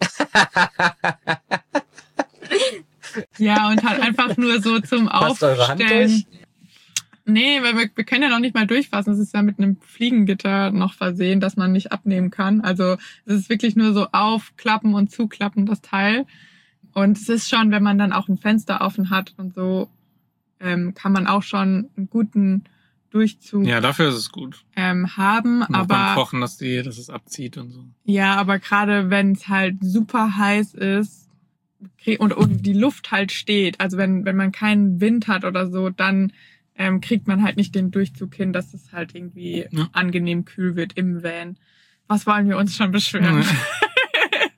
ja, und halt einfach nur so zum Passt eure Hand Aufstellen. durch? Nee, weil wir, wir können ja noch nicht mal durchfassen. Es ist ja mit einem Fliegengitter noch versehen, dass man nicht abnehmen kann. Also es ist wirklich nur so aufklappen und zuklappen, das Teil. Und es ist schon, wenn man dann auch ein Fenster offen hat und so, ähm, kann man auch schon einen guten Durchzug Ja, dafür ist es gut. ähm, haben. Und auch beim Aber Kochen, dass die, dass es abzieht und so. ja, aber gerade wenn es halt super heiß ist krie- und, und die Luft halt steht, also wenn wenn man keinen Wind hat oder so, dann ähm, kriegt man halt nicht den Durchzug hin, dass es halt irgendwie Ja. angenehm kühl wird im Van. Was wollen wir uns schon beschweren?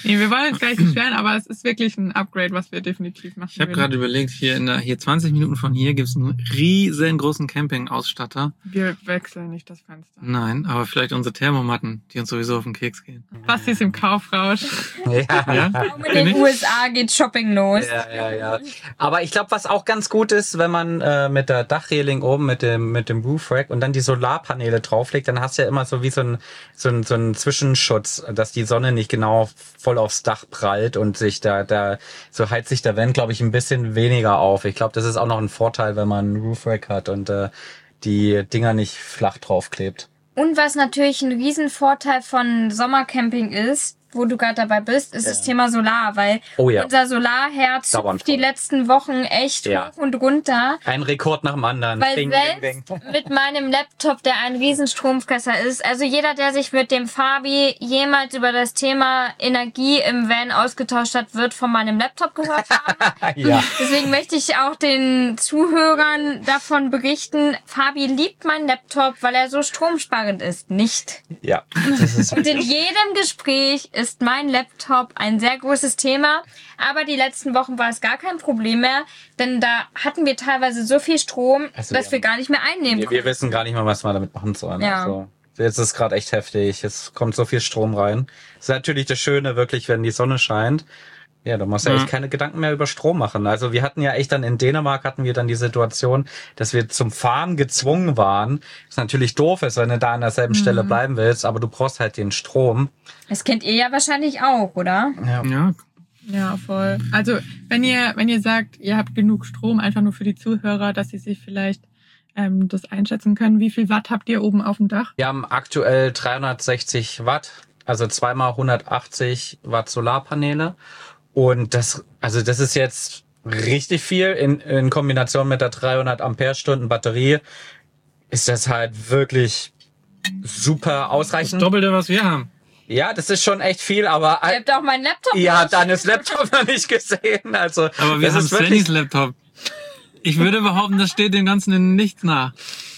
Nee, wir wollen jetzt gar nicht beschweren, aber es ist wirklich ein Upgrade, was wir definitiv machen Ich habe würden. gerade überlegt, hier in der, hier zwanzig Minuten von hier gibt's einen riesengroßen Campingausstatter. Wir wechseln nicht das Fenster. Nein, aber vielleicht unsere Thermomatten, die uns sowieso auf den Keks gehen. Basti ist im Kaufrausch. Ja. Ja? Auch in den U S A geht Shopping los. Ja, ja, ja. Aber ich glaube, was auch ganz gut ist, wenn man äh, mit der Dachreling oben, mit dem mit dem Roof Rack und dann die Solarpaneele drauflegt, dann hast du ja immer so wie so ein so ein, so ein Zwischenschutz, dass die Sonne nicht genau voll aufs Dach prallt und sich da da so heizt sich der Vent, glaube ich, ein bisschen weniger auf. Ich glaube, das ist auch noch ein Vorteil, wenn man einen Roof Rack hat und äh, die Dinger nicht flach draufklebt. Und was natürlich ein Riesenvorteil von Sommercamping ist, wo du gerade dabei bist, ist Ja. das Thema Solar, weil Oh ja. unser Solarherd Dauernd zupft die voll. letzten Wochen echt Ja. hoch und runter. Ein Rekord nach dem anderen. Weil Bing, selbst bing, bing. mit meinem Laptop, der ein Riesenstromfresser ist, also jeder, der sich mit dem Fabi jemals über das Thema Energie im Van ausgetauscht hat, wird von meinem Laptop gehört haben. Ja. Deswegen möchte ich auch den Zuhörern davon berichten, Fabi liebt meinen Laptop, weil er so stromsparend ist. Nicht. Ja. Das ist Und in jedem Gespräch ist mein Laptop ein sehr großes Thema. Aber die letzten Wochen war es gar kein Problem mehr, denn da hatten wir teilweise so viel Strom, Also dass wir wir gar nicht mehr einnehmen Wir, konnten. wir wissen gar nicht mal, was wir damit machen sollen. Ja. Also, jetzt ist gerade echt heftig. Es kommt so viel Strom rein. Das ist natürlich das Schöne, wirklich, wenn die Sonne scheint. Ja, da musst du Ja. echt keine Gedanken mehr über Strom machen. Also wir hatten ja echt dann in Dänemark hatten wir dann die Situation, dass wir zum Fahren gezwungen waren. Was natürlich doof ist, wenn du da an derselben Stelle bleiben willst, aber du brauchst halt den Strom. Das kennt ihr ja wahrscheinlich auch, oder? Ja. Ja, Ja, voll. Also, wenn ihr, wenn ihr sagt, ihr habt genug Strom, einfach nur für die Zuhörer, dass sie sich vielleicht ähm, das einschätzen können, wie viel Watt habt ihr oben auf dem Dach? Wir haben aktuell dreihundertsechzig Watt, also zweimal hundertachtzig Watt Solarpaneele. Und das, also das ist jetzt richtig viel in, in Kombination mit der dreihundert Ampere-Stunden Batterie. Ist das halt wirklich super das ausreichend. Doppelte, was wir haben. Ja, das ist schon echt viel, aber Ihr habt auch meinen Laptop ihr habt nicht. deines Laptop noch nicht gesehen. Also, Aber wir das haben ist wirklich, Svennys Laptop. Ich würde behaupten, das steht dem Ganzen in nichts nach.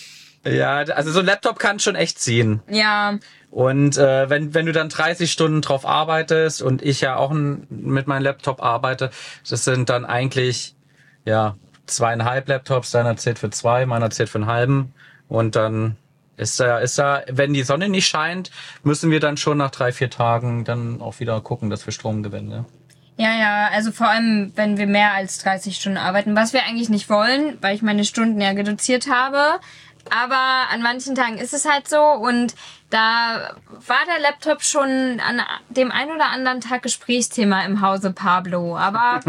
ja, also so ein Laptop kann schon echt ziehen. Ja, Und äh, wenn wenn du dann dreißig Stunden drauf arbeitest und ich ja auch n, mit meinem Laptop arbeite, das sind dann eigentlich ja zweieinhalb Laptops, deiner zählt für zwei, meiner zählt für einen halben und dann ist da ist da, wenn die Sonne nicht scheint, müssen wir dann schon nach drei vier Tagen dann auch wieder gucken, dass wir Strom gewinnen. Ne? ja, ja, also vor allem, wenn wir mehr als dreißig Stunden arbeiten, was wir eigentlich nicht wollen, weil ich meine Stunden ja reduziert habe. Aber an manchen Tagen ist es halt so und da war der Laptop schon an dem ein oder anderen Tag Gesprächsthema im Hause Pablo. Aber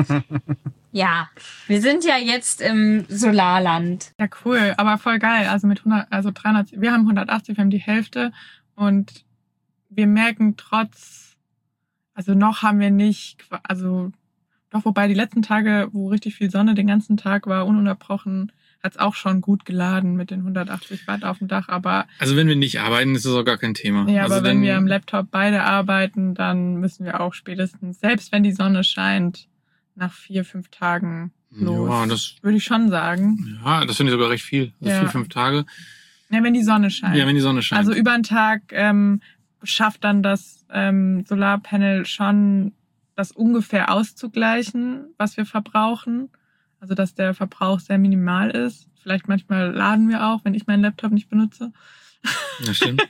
ja, wir sind ja jetzt im Solarland. Ja, cool, aber voll geil. Also mit hundert, also dreihundert, wir haben hundertachtzig, wir haben die Hälfte und wir merken trotz, also noch haben wir nicht, also doch, wobei die letzten Tage, wo richtig viel Sonne den ganzen Tag war, ununterbrochen, hat's auch schon gut geladen mit den hundertachtzig Watt auf dem Dach, aber Also wenn wir nicht arbeiten, ist das auch gar kein Thema. ja, also aber wenn dann, wir am Laptop beide arbeiten, dann müssen wir auch spätestens, selbst wenn die Sonne scheint, nach vier, fünf Tagen los. Ja, das, Würde ich schon sagen. ja, das finde ich sogar recht viel. Also Ja. vier, fünf Tage. Ja, wenn die Sonne scheint. Ja, wenn die Sonne scheint. Also über den Tag ähm, schafft dann das ähm, Solarpanel schon, das ungefähr auszugleichen, was wir verbrauchen. Also dass der Verbrauch sehr minimal ist. Vielleicht manchmal laden wir auch, wenn ich meinen Laptop nicht benutze. Das stimmt.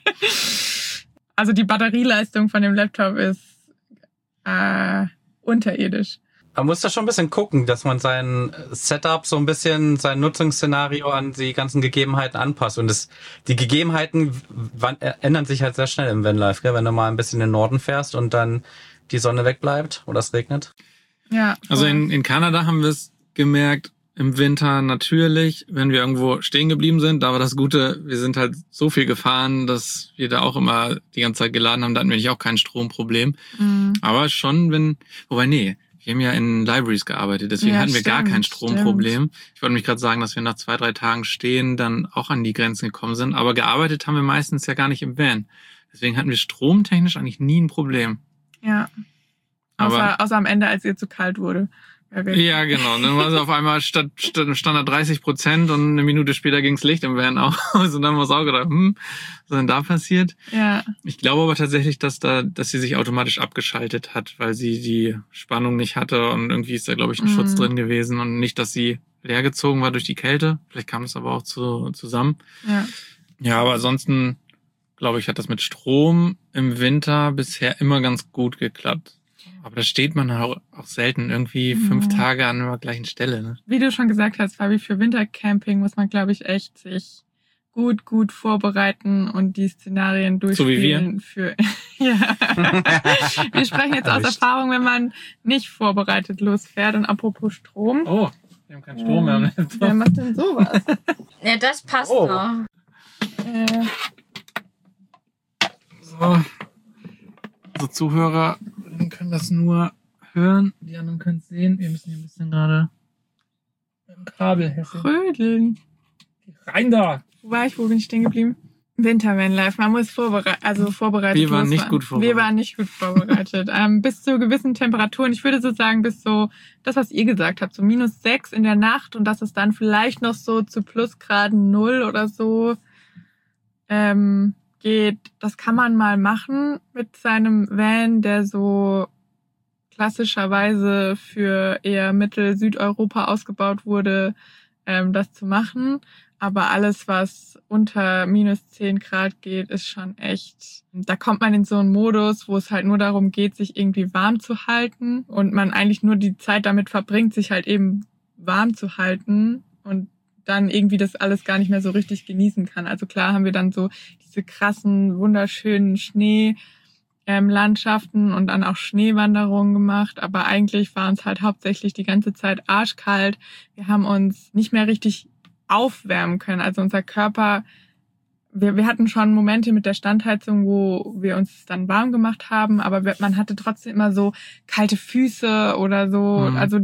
Also die Batterieleistung von dem Laptop ist äh, unterirdisch. Man muss da schon ein bisschen gucken, dass man sein Setup so ein bisschen, sein Nutzungsszenario an die ganzen Gegebenheiten anpasst. Und das, die Gegebenheiten wann, äh, ändern sich halt sehr schnell im Vanlife, gell? Wenn du mal ein bisschen in den Norden fährst und dann die Sonne wegbleibt oder es regnet. Ja. Also voll. in, in Kanada haben wir es gemerkt, im Winter natürlich, wenn wir irgendwo stehen geblieben sind. Da war das Gute, wir sind halt so viel gefahren, dass wir da auch immer die ganze Zeit geladen haben. Da hatten wir nicht auch kein Stromproblem. Mhm. Aber schon, wenn, wobei nee, wir haben ja in Libraries gearbeitet, deswegen Ja, hatten wir gar stimmt, kein Stromproblem. Ich wollte mich gerade sagen, dass wir nach zwei, drei Tagen stehen dann auch an die Grenzen gekommen sind. Aber gearbeitet haben wir meistens ja gar nicht im Van. Deswegen hatten wir stromtechnisch eigentlich nie ein Problem. Ja. Aber Außer, außer am Ende, als ihr zu kalt wurde. Ja, genau. Dann war es auf einmal statt, statt stand da dreißig Prozent und eine Minute später ging's Licht im Van aus. Und dann haben wir uns auch gedacht, hm, was ist denn da passiert? Ja. Ich glaube aber tatsächlich, dass da, dass sie sich automatisch abgeschaltet hat, weil sie die Spannung nicht hatte und irgendwie ist da, glaube ich, ein Mhm. Schutz drin gewesen und nicht, dass sie leergezogen war durch die Kälte. Vielleicht kam das aber auch zu, zusammen. Ja. Ja, aber ansonsten, glaube ich, hat das mit Strom im Winter bisher immer ganz gut geklappt. Aber da steht man auch, auch selten irgendwie fünf Mhm. Tage an der gleichen Stelle. Ne? Wie du schon gesagt hast, Fabi, für Wintercamping muss man, glaube ich, echt sich gut, gut vorbereiten und die Szenarien So wie wir? durchspielen. Für ja. Wir sprechen jetzt aus Echt? Erfahrung, wenn man nicht vorbereitet losfährt. Und apropos Strom. Oh, wir haben keinen Strom mehr. am Wer Laptop. macht denn sowas? Ja, das passt Oh. doch. äh, So. Unsere Zuhörer können das nur hören, die anderen können es sehen. Wir müssen hier ein bisschen gerade mit dem Kabel hässeln. Trödeln. Rein da! Wo war ich? Wo bin ich stehen geblieben? Wintervanlife. Man muss vorbereitet, also vorbereitet. Wir waren losfahren. nicht gut vorbereitet. Wir waren nicht gut vorbereitet. ähm, bis zu gewissen Temperaturen. Ich würde so sagen, bis so, das, was ihr gesagt habt, so minus sechs in der Nacht und dass es dann vielleicht noch so zu Plusgraden null oder so ähm, geht. Das kann man mal machen mit seinem Van, der so klassischerweise für eher Mittel-Südeuropa ausgebaut wurde, ähm, das zu machen. Aber alles, was unter minus zehn Grad geht, ist schon echt, da kommt man in so einen Modus, wo es halt nur darum geht, sich irgendwie warm zu halten und man eigentlich nur die Zeit damit verbringt, sich halt eben warm zu halten und dann irgendwie das alles gar nicht mehr so richtig genießen kann. Also klar haben wir dann so diese krassen, wunderschönen Schnee, ähm, Landschaften und dann auch Schneewanderungen gemacht, aber eigentlich war uns halt hauptsächlich die ganze Zeit arschkalt. Wir haben uns nicht mehr richtig aufwärmen können. Also unser Körper, wir, wir hatten schon Momente mit der Standheizung, wo wir uns dann warm gemacht haben, aber wir- man hatte trotzdem immer so kalte Füße oder so. Mhm. Also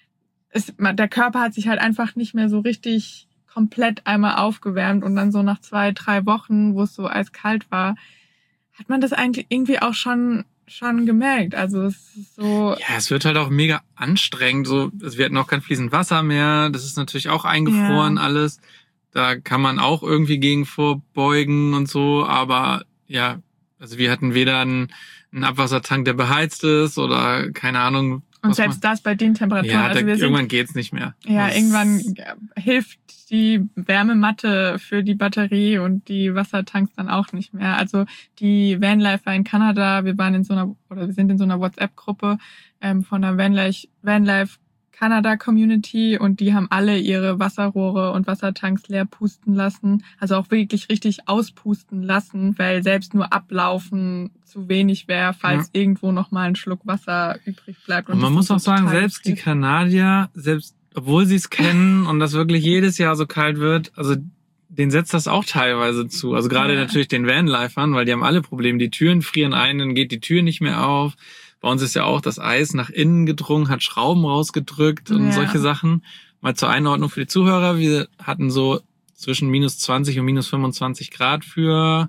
es, man- der Körper hat sich halt einfach nicht mehr so richtig komplett einmal aufgewärmt und dann so nach zwei, drei Wochen, wo es so eiskalt war, hat man das eigentlich irgendwie auch schon schon gemerkt. Also es ist so, Ja, es wird halt auch mega anstrengend. So, also wir hatten auch kein fließend Wasser mehr. Das ist natürlich auch eingefroren Ja. alles. Da kann man auch irgendwie gegen vorbeugen und so. Aber ja, also wir hatten weder einen, einen Abwassertank, der beheizt ist oder keine Ahnung. und was selbst das bei den man, Temperaturen. ja, da, also wir sind irgendwann geht's nicht mehr. Ja, Das- irgendwann hilft die Wärmematte für die Batterie und die Wassertanks dann auch nicht mehr. Also die Vanlifer in Kanada, wir waren in so einer, oder wir sind in so einer WhatsApp-Gruppe ähm, von der Vanlife, Vanlife Kanada Community und die haben alle ihre Wasserrohre und Wassertanks leer pusten lassen. Also auch wirklich richtig auspusten lassen, weil selbst nur ablaufen zu wenig wäre, falls irgendwo noch mal ein Schluck Wasser übrig bleibt. Und man das muss ist auch so sagen, total selbst die gefriert. Kanadier, selbst obwohl sie es kennen und das wirklich jedes Jahr so kalt wird, also denen setzt das auch teilweise zu. Also gerade Ja. natürlich den Vanlifern, weil die haben alle Probleme. Die Türen frieren ein, dann geht die Tür nicht mehr auf. Bei uns ist ja auch das Eis nach innen gedrungen, hat Schrauben rausgedrückt und Ja. solche Sachen. Mal zur Einordnung für die Zuhörer. Wir hatten so zwischen minus zwanzig und minus fünfundzwanzig Grad für,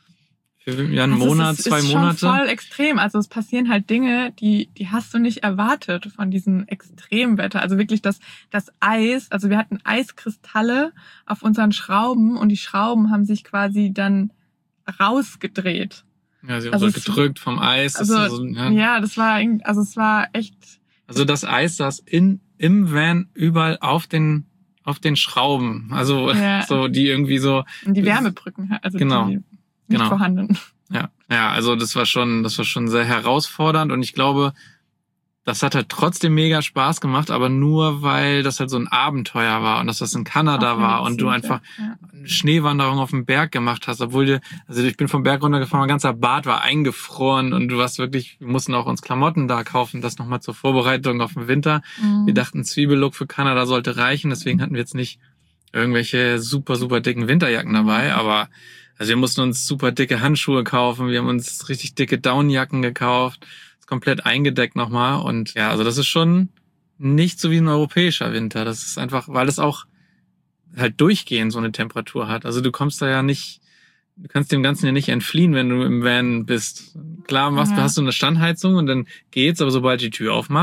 für ja, einen Also es Monat, ist, zwei ist Monate. Schon voll extrem. Also es passieren halt Dinge, die die hast du nicht erwartet von diesem Extremwetter. Also wirklich das das Eis. Also wir hatten Eiskristalle auf unseren Schrauben und die Schrauben haben sich quasi dann rausgedreht. Ja, sie haben Also so es- gedrückt vom Eis. Das Also ist so, ja. ja, das war irgendwie- also es war echt. Also das Eis saß in, im Van überall auf den, auf den Schrauben. Also Ja. so, die irgendwie so, Die Wärmebrücken, also Genau. die nicht Genau. vorhanden. ja, ja, also das war schon, das war schon sehr herausfordernd und ich glaube, das hat halt trotzdem mega Spaß gemacht, aber nur weil das halt so ein Abenteuer war und dass das in Kanada Auch war und du medizinisch, einfach ja. eine Schneewanderung auf dem Berg gemacht hast, obwohl dir, also ich bin vom Berg runtergefahren, mein ganzer Bart war eingefroren und du warst wirklich, wir mussten auch uns Klamotten da kaufen, das nochmal zur Vorbereitung auf den Winter. Mhm. Wir dachten, Zwiebellook für Kanada sollte reichen, deswegen hatten wir jetzt nicht irgendwelche super, super dicken Winterjacken dabei, aber also wir mussten uns super dicke Handschuhe kaufen, wir haben uns richtig dicke Downjacken gekauft, ist komplett eingedeckt nochmal und ja, also das ist schon nicht so wie ein europäischer Winter, das ist einfach, weil es auch halt durchgehend so eine Temperatur hat, also du kommst da ja nicht, du kannst dem Ganzen ja nicht entfliehen, wenn du im Van bist. Klar machst, Ja. hast du eine Standheizung und dann geht's, aber sobald du die Tür aufmachst,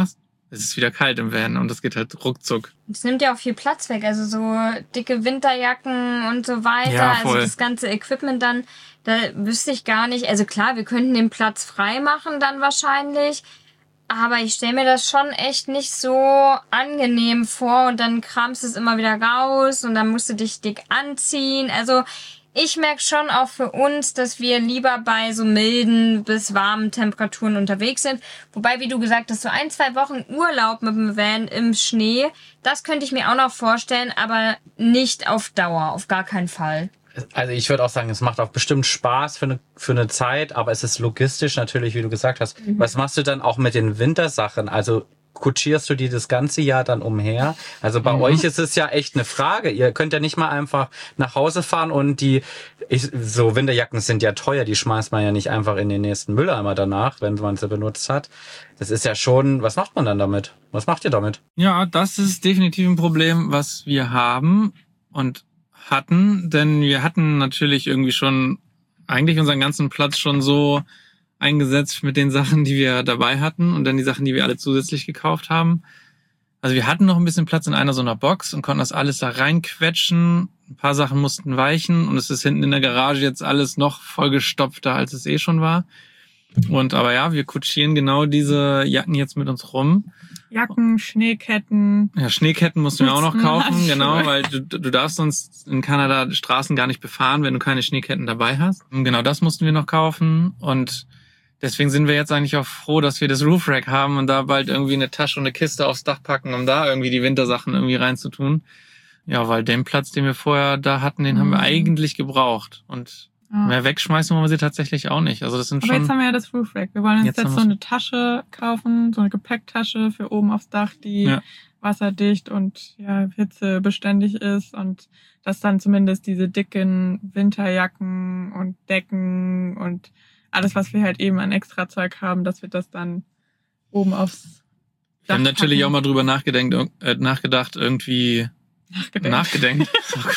es ist wieder kalt im Van und das geht halt ruckzuck. Es nimmt ja auch viel Platz weg, also so dicke Winterjacken und so weiter, Ja, also voll. das ganze Equipment dann, da wüsste ich gar nicht, also klar, wir könnten den Platz frei machen dann wahrscheinlich, aber ich stelle mir das schon echt nicht so angenehm vor und dann kramst es immer wieder raus und dann musst du dich dick anziehen, also ich merke schon auch für uns, dass wir lieber bei so milden bis warmen Temperaturen unterwegs sind. Wobei, wie du gesagt hast, so ein, zwei Wochen Urlaub mit dem Van im Schnee, das könnte ich mir auch noch vorstellen, aber nicht auf Dauer, auf gar keinen Fall. Also ich würde auch sagen, es macht auch bestimmt Spaß für eine, für eine Zeit, aber es ist logistisch natürlich, wie du gesagt hast. Mhm. Was machst du dann auch mit den Wintersachen? Also kutschierst du die das ganze Jahr dann umher? Also bei mhm. euch ist es ja echt eine Frage. Ihr könnt ja nicht mal einfach nach Hause fahren und die, ich, so Winterjacken sind ja teuer, die schmeißt man ja nicht einfach in den nächsten Mülleimer danach, wenn man sie benutzt hat. Das ist ja schon, was macht man dann damit? Was macht ihr damit? Ja, das ist definitiv ein Problem, was wir haben und hatten, denn wir hatten natürlich irgendwie schon eigentlich unseren ganzen Platz schon so eingesetzt mit den Sachen, die wir dabei hatten und dann die Sachen, die wir alle zusätzlich gekauft haben. Also wir hatten noch ein bisschen Platz in einer so einer Box und konnten das alles da reinquetschen. Ein paar Sachen mussten weichen und es ist hinten in der Garage jetzt alles noch vollgestopfter, als es eh schon war. Und aber ja, wir kutschieren genau diese Jacken jetzt mit uns rum. Jacken, Schneeketten. Ja, Schneeketten mussten wir auch noch kaufen, Handschuhe. genau, weil du, du darfst sonst in Kanada Straßen gar nicht befahren, wenn du keine Schneeketten dabei hast. Und genau das mussten wir noch kaufen und deswegen sind wir jetzt eigentlich auch froh, dass wir das Roof Rack haben und da bald irgendwie eine Tasche und eine Kiste aufs Dach packen, um da irgendwie die Wintersachen irgendwie reinzutun. Ja, weil den Platz, den wir vorher da hatten, den mhm. haben wir eigentlich gebraucht. Und ja. mehr wegschmeißen wollen wir sie tatsächlich auch nicht. Also das sind Aber schon. jetzt haben wir ja das Roof Rack. Wir wollen uns jetzt, Jetzt jetzt so eine Tasche kaufen, so eine Gepäcktasche für oben aufs Dach, die Ja. wasserdicht und ja hitzebeständig ist und dass dann zumindest diese dicken Winterjacken und Decken und alles, was wir halt eben an Extrazeug haben, dass wir das dann oben aufs Dach Wir haben natürlich packen. auch mal drüber nachgedacht, äh, nachgedacht irgendwie Nachgedacht. nachgedenkt.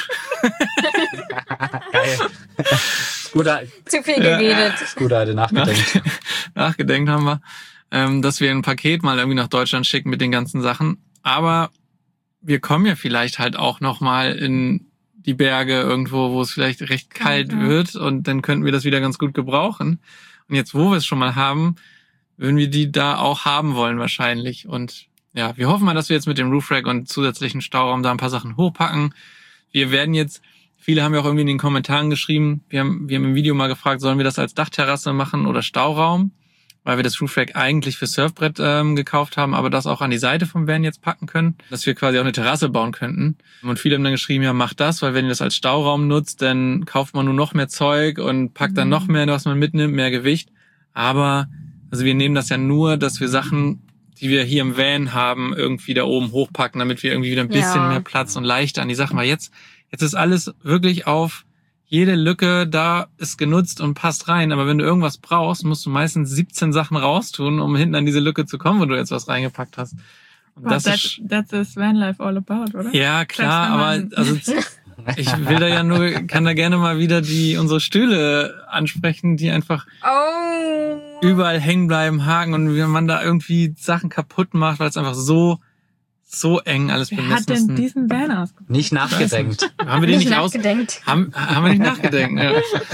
Geil. Guter, Zu viel geredet. guter alte Nachgedenkt. nachgedenkt haben wir, ähm, dass wir ein Paket mal irgendwie nach Deutschland schicken mit den ganzen Sachen. Aber wir kommen ja vielleicht halt auch noch mal in die Berge irgendwo, wo es vielleicht recht kalt Ja. wird und dann könnten wir das wieder ganz gut gebrauchen. Und jetzt, wo wir es schon mal haben, würden wir die da auch haben wollen wahrscheinlich. Und ja, wir hoffen mal, dass wir jetzt mit dem Roof Rack und zusätzlichen Stauraum da ein paar Sachen hochpacken. Wir werden jetzt, viele haben ja auch irgendwie in den Kommentaren geschrieben, wir haben, wir haben im Video mal gefragt, sollen wir das als Dachterrasse machen oder Stauraum? Weil wir das Roof Rack eigentlich für Surfbrett ähm, gekauft haben, aber das auch an die Seite vom Van jetzt packen können, dass wir quasi auch eine Terrasse bauen könnten. Und viele haben dann geschrieben, ja, macht das, weil wenn ihr das als Stauraum nutzt, dann kauft man nur noch mehr Zeug und packt dann noch mehr, was man mitnimmt, mehr Gewicht. Aber also wir nehmen das ja nur, dass wir Sachen, die wir hier im Van haben, irgendwie da oben hochpacken, damit wir irgendwie wieder ein bisschen Ja. mehr Platz und leichter an die Sachen, weil jetzt, jetzt ist alles wirklich auf jede Lücke da ist genutzt und passt rein, aber wenn du irgendwas brauchst, musst du meistens siebzehn Sachen raustun, um hinten an diese Lücke zu kommen, wo du jetzt was reingepackt hast. Und Well, das that, ist, that's is Vanlife all about, oder? ja klar, aber Selbst wenn man- also ich will da ja nur, kann da gerne mal wieder die unsere Stühle ansprechen, die einfach Oh. überall hängen bleiben, haken und wenn man da irgendwie Sachen kaputt macht, weil es einfach so so eng alles Wer bemessen hat denn ist. diesen Van ausgesucht? Nicht nachgedenkt. Haben wir den Nicht nicht aus? nachgedenkt. Haben, haben wir nicht nachgedenkt. Ja.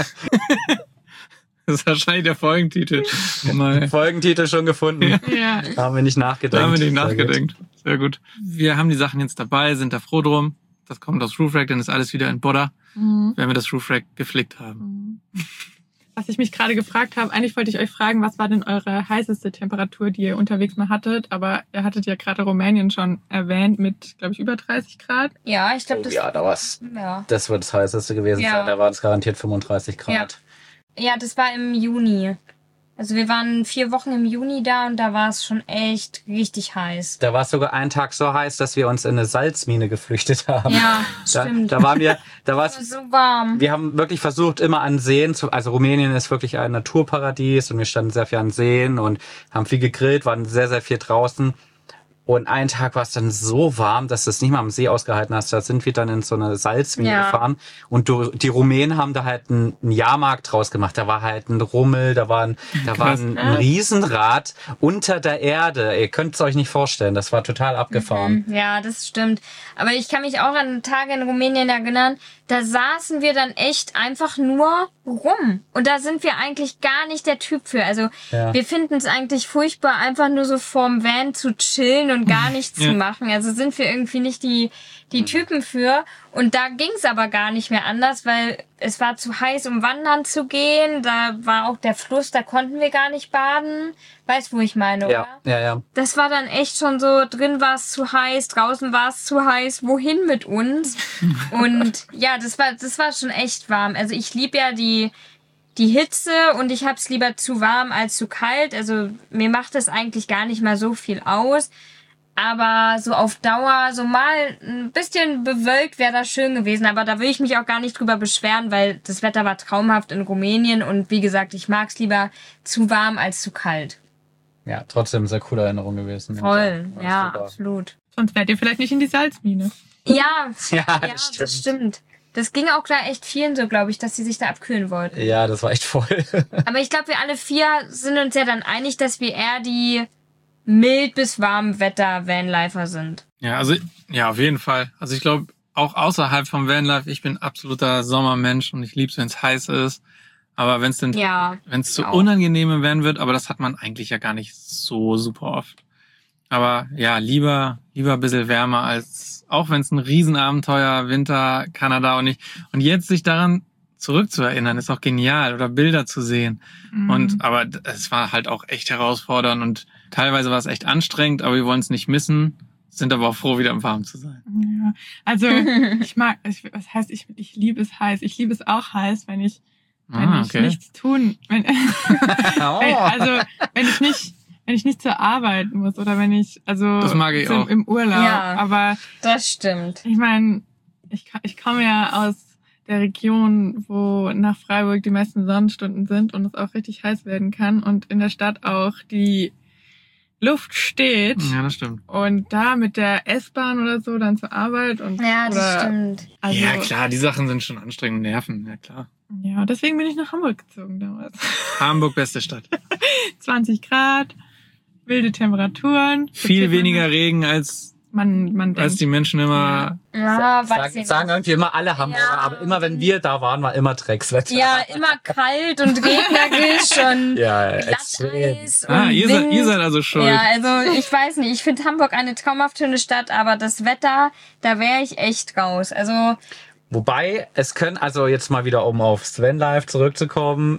Das ist wahrscheinlich der Folgentitel. Mal. Folgentitel schon gefunden. Ja. Ja. Haben wir nicht nachgedenkt. Da haben wir nicht Sehr nachgedenkt. Sehr gut. Wir haben die Sachen jetzt dabei, sind da froh drum. Das kommt aufs Roof Rack, dann ist alles wieder in Bodder, Mhm. wenn wir das Roof Rack geflickt haben. Was ich mich gerade gefragt habe, eigentlich wollte ich euch fragen, was war denn eure heißeste Temperatur, die ihr unterwegs mal hattet? Aber ihr hattet ja gerade Rumänien schon erwähnt mit, glaube ich, über dreißig Grad. Ja, ich glaube, Oh, das, ja, da war's. ja. Das wird das heißeste gewesen Ja. sein. Da waren es garantiert fünfunddreißig Grad. Ja, das war im Juni. Also wir waren vier Wochen im Juni da und da war es schon echt richtig heiß. Da war es sogar einen Tag so heiß, dass wir uns in eine Salzmine geflüchtet haben. Ja, Da, stimmt. da waren wir, da war Es war es, so warm. wir haben wirklich versucht, immer an Seen zu, also Rumänien ist wirklich ein Naturparadies und wir standen sehr viel an Seen und haben viel gegrillt, waren sehr, sehr viel draußen. Und einen Tag war es dann so warm, dass du es nicht mal am See ausgehalten hast. Da sind wir dann in so eine Salzmine Ja. gefahren. Und du, die Rumänen haben da halt einen, einen Jahrmarkt draus gemacht. Da war halt ein Rummel, da war ein, da war ein, ein Riesenrad unter der Erde. Ihr könnt es euch nicht vorstellen. Das war total abgefahren. Mhm, ja, das stimmt. Aber ich kann mich auch an Tage in Rumänien erinnern, da saßen wir dann echt einfach nur rum. Und da sind wir eigentlich gar nicht der Typ für. Also Ja. wir finden es eigentlich furchtbar, einfach nur so vorm Van zu chillen und gar nichts Ja. zu machen. Also sind wir irgendwie nicht die, die Typen für. Und da ging es aber gar nicht mehr anders, weil es war zu heiß, um wandern zu gehen. Da war auch der Fluss, da konnten wir gar nicht baden. Weißt du, wo ich meine, Ja, oder? ja, ja. Das war dann echt schon so, drin war es zu heiß, draußen war es zu heiß, wohin mit uns? Und ja, das war das war schon echt warm. Also ich liebe ja die die Hitze und ich hab's lieber zu warm als zu kalt. Also mir macht das eigentlich gar nicht mal so viel aus. Aber so auf Dauer, so mal ein bisschen bewölkt wäre das schön gewesen. Aber da will ich mich auch gar nicht drüber beschweren, weil das Wetter war traumhaft in Rumänien. Und wie gesagt, ich mag's lieber zu warm als zu kalt. Ja, trotzdem sehr coole Erinnerung gewesen. Voll, War ja, super. absolut. Sonst wärt ihr vielleicht nicht in die Salzmine. Ja, Ja, ja, das stimmt. das stimmt. Das ging auch da echt vielen so, glaube ich, dass sie sich da abkühlen wollten. Ja, das war echt voll. Aber ich glaube, wir alle vier sind uns ja dann einig, dass wir eher die mild bis warm Wetter Vanlifer sind. Ja, also, ja, auf jeden Fall. Also ich glaube, auch außerhalb vom Vanlife, ich bin absoluter Sommermensch und ich lieb's, wenn es heiß ist. Aber wenn es denn, Ja. wenn es zu auch. unangenehm im Van wird, aber das hat man eigentlich ja gar nicht so super oft. Aber ja, lieber, lieber ein bisschen wärmer als, auch wenn es ein Riesenabenteuer, Winter, Kanada und ich. Und jetzt sich daran zurückzuerinnern, ist auch genial oder Bilder zu sehen. Mhm. Und, aber es war halt auch echt herausfordernd und teilweise war es echt anstrengend, aber wir wollen es nicht missen, sind aber auch froh, wieder im Warmen zu sein. Ja. Also ich mag, ich, was heißt, ich, ich liebe es heiß. Ich liebe es auch heiß, wenn ich, wenn Ah, ich okay. nichts tun, wenn, Oh. wenn, also wenn ich nicht, wenn ich nicht zur Arbeit muss oder wenn ich, also Das mag ich so auch. im Urlaub. Ja. Aber Das stimmt. ich meine, ich, ka- ich komme ja aus der Region, wo nach Freiburg die meisten Sonnenstunden sind und es auch richtig heiß werden kann und in der Stadt auch die Luft steht. Ja, das stimmt. Und da mit der S-Bahn oder so dann zur Arbeit und Ja, das oder, stimmt. Also, ja, klar, die Sachen sind schon anstrengend und nerven, ja klar. Ja, deswegen bin ich nach Hamburg gezogen damals. Hamburg, beste Stadt. zwanzig Grad, wilde Temperaturen. Viel weniger Regen als, Man, man denkt. als die Menschen immer. Ja, weiß Sagen, ich nicht. sagen irgendwie immer alle Hamburger, Ja. aber immer wenn wir da waren, war immer Dreckswetter. Ja, immer kalt und regnerisch und Ja, extrem. Glatteis und Ah, ihr Wind. seid, ihr seid also schuld. Ja, also ich weiß nicht. Ich finde Hamburg eine traumhaft schöne Stadt, aber das Wetter, da wäre ich echt raus. Also Wobei, es können, also jetzt mal wieder, um aufs Vanlife zurückzukommen,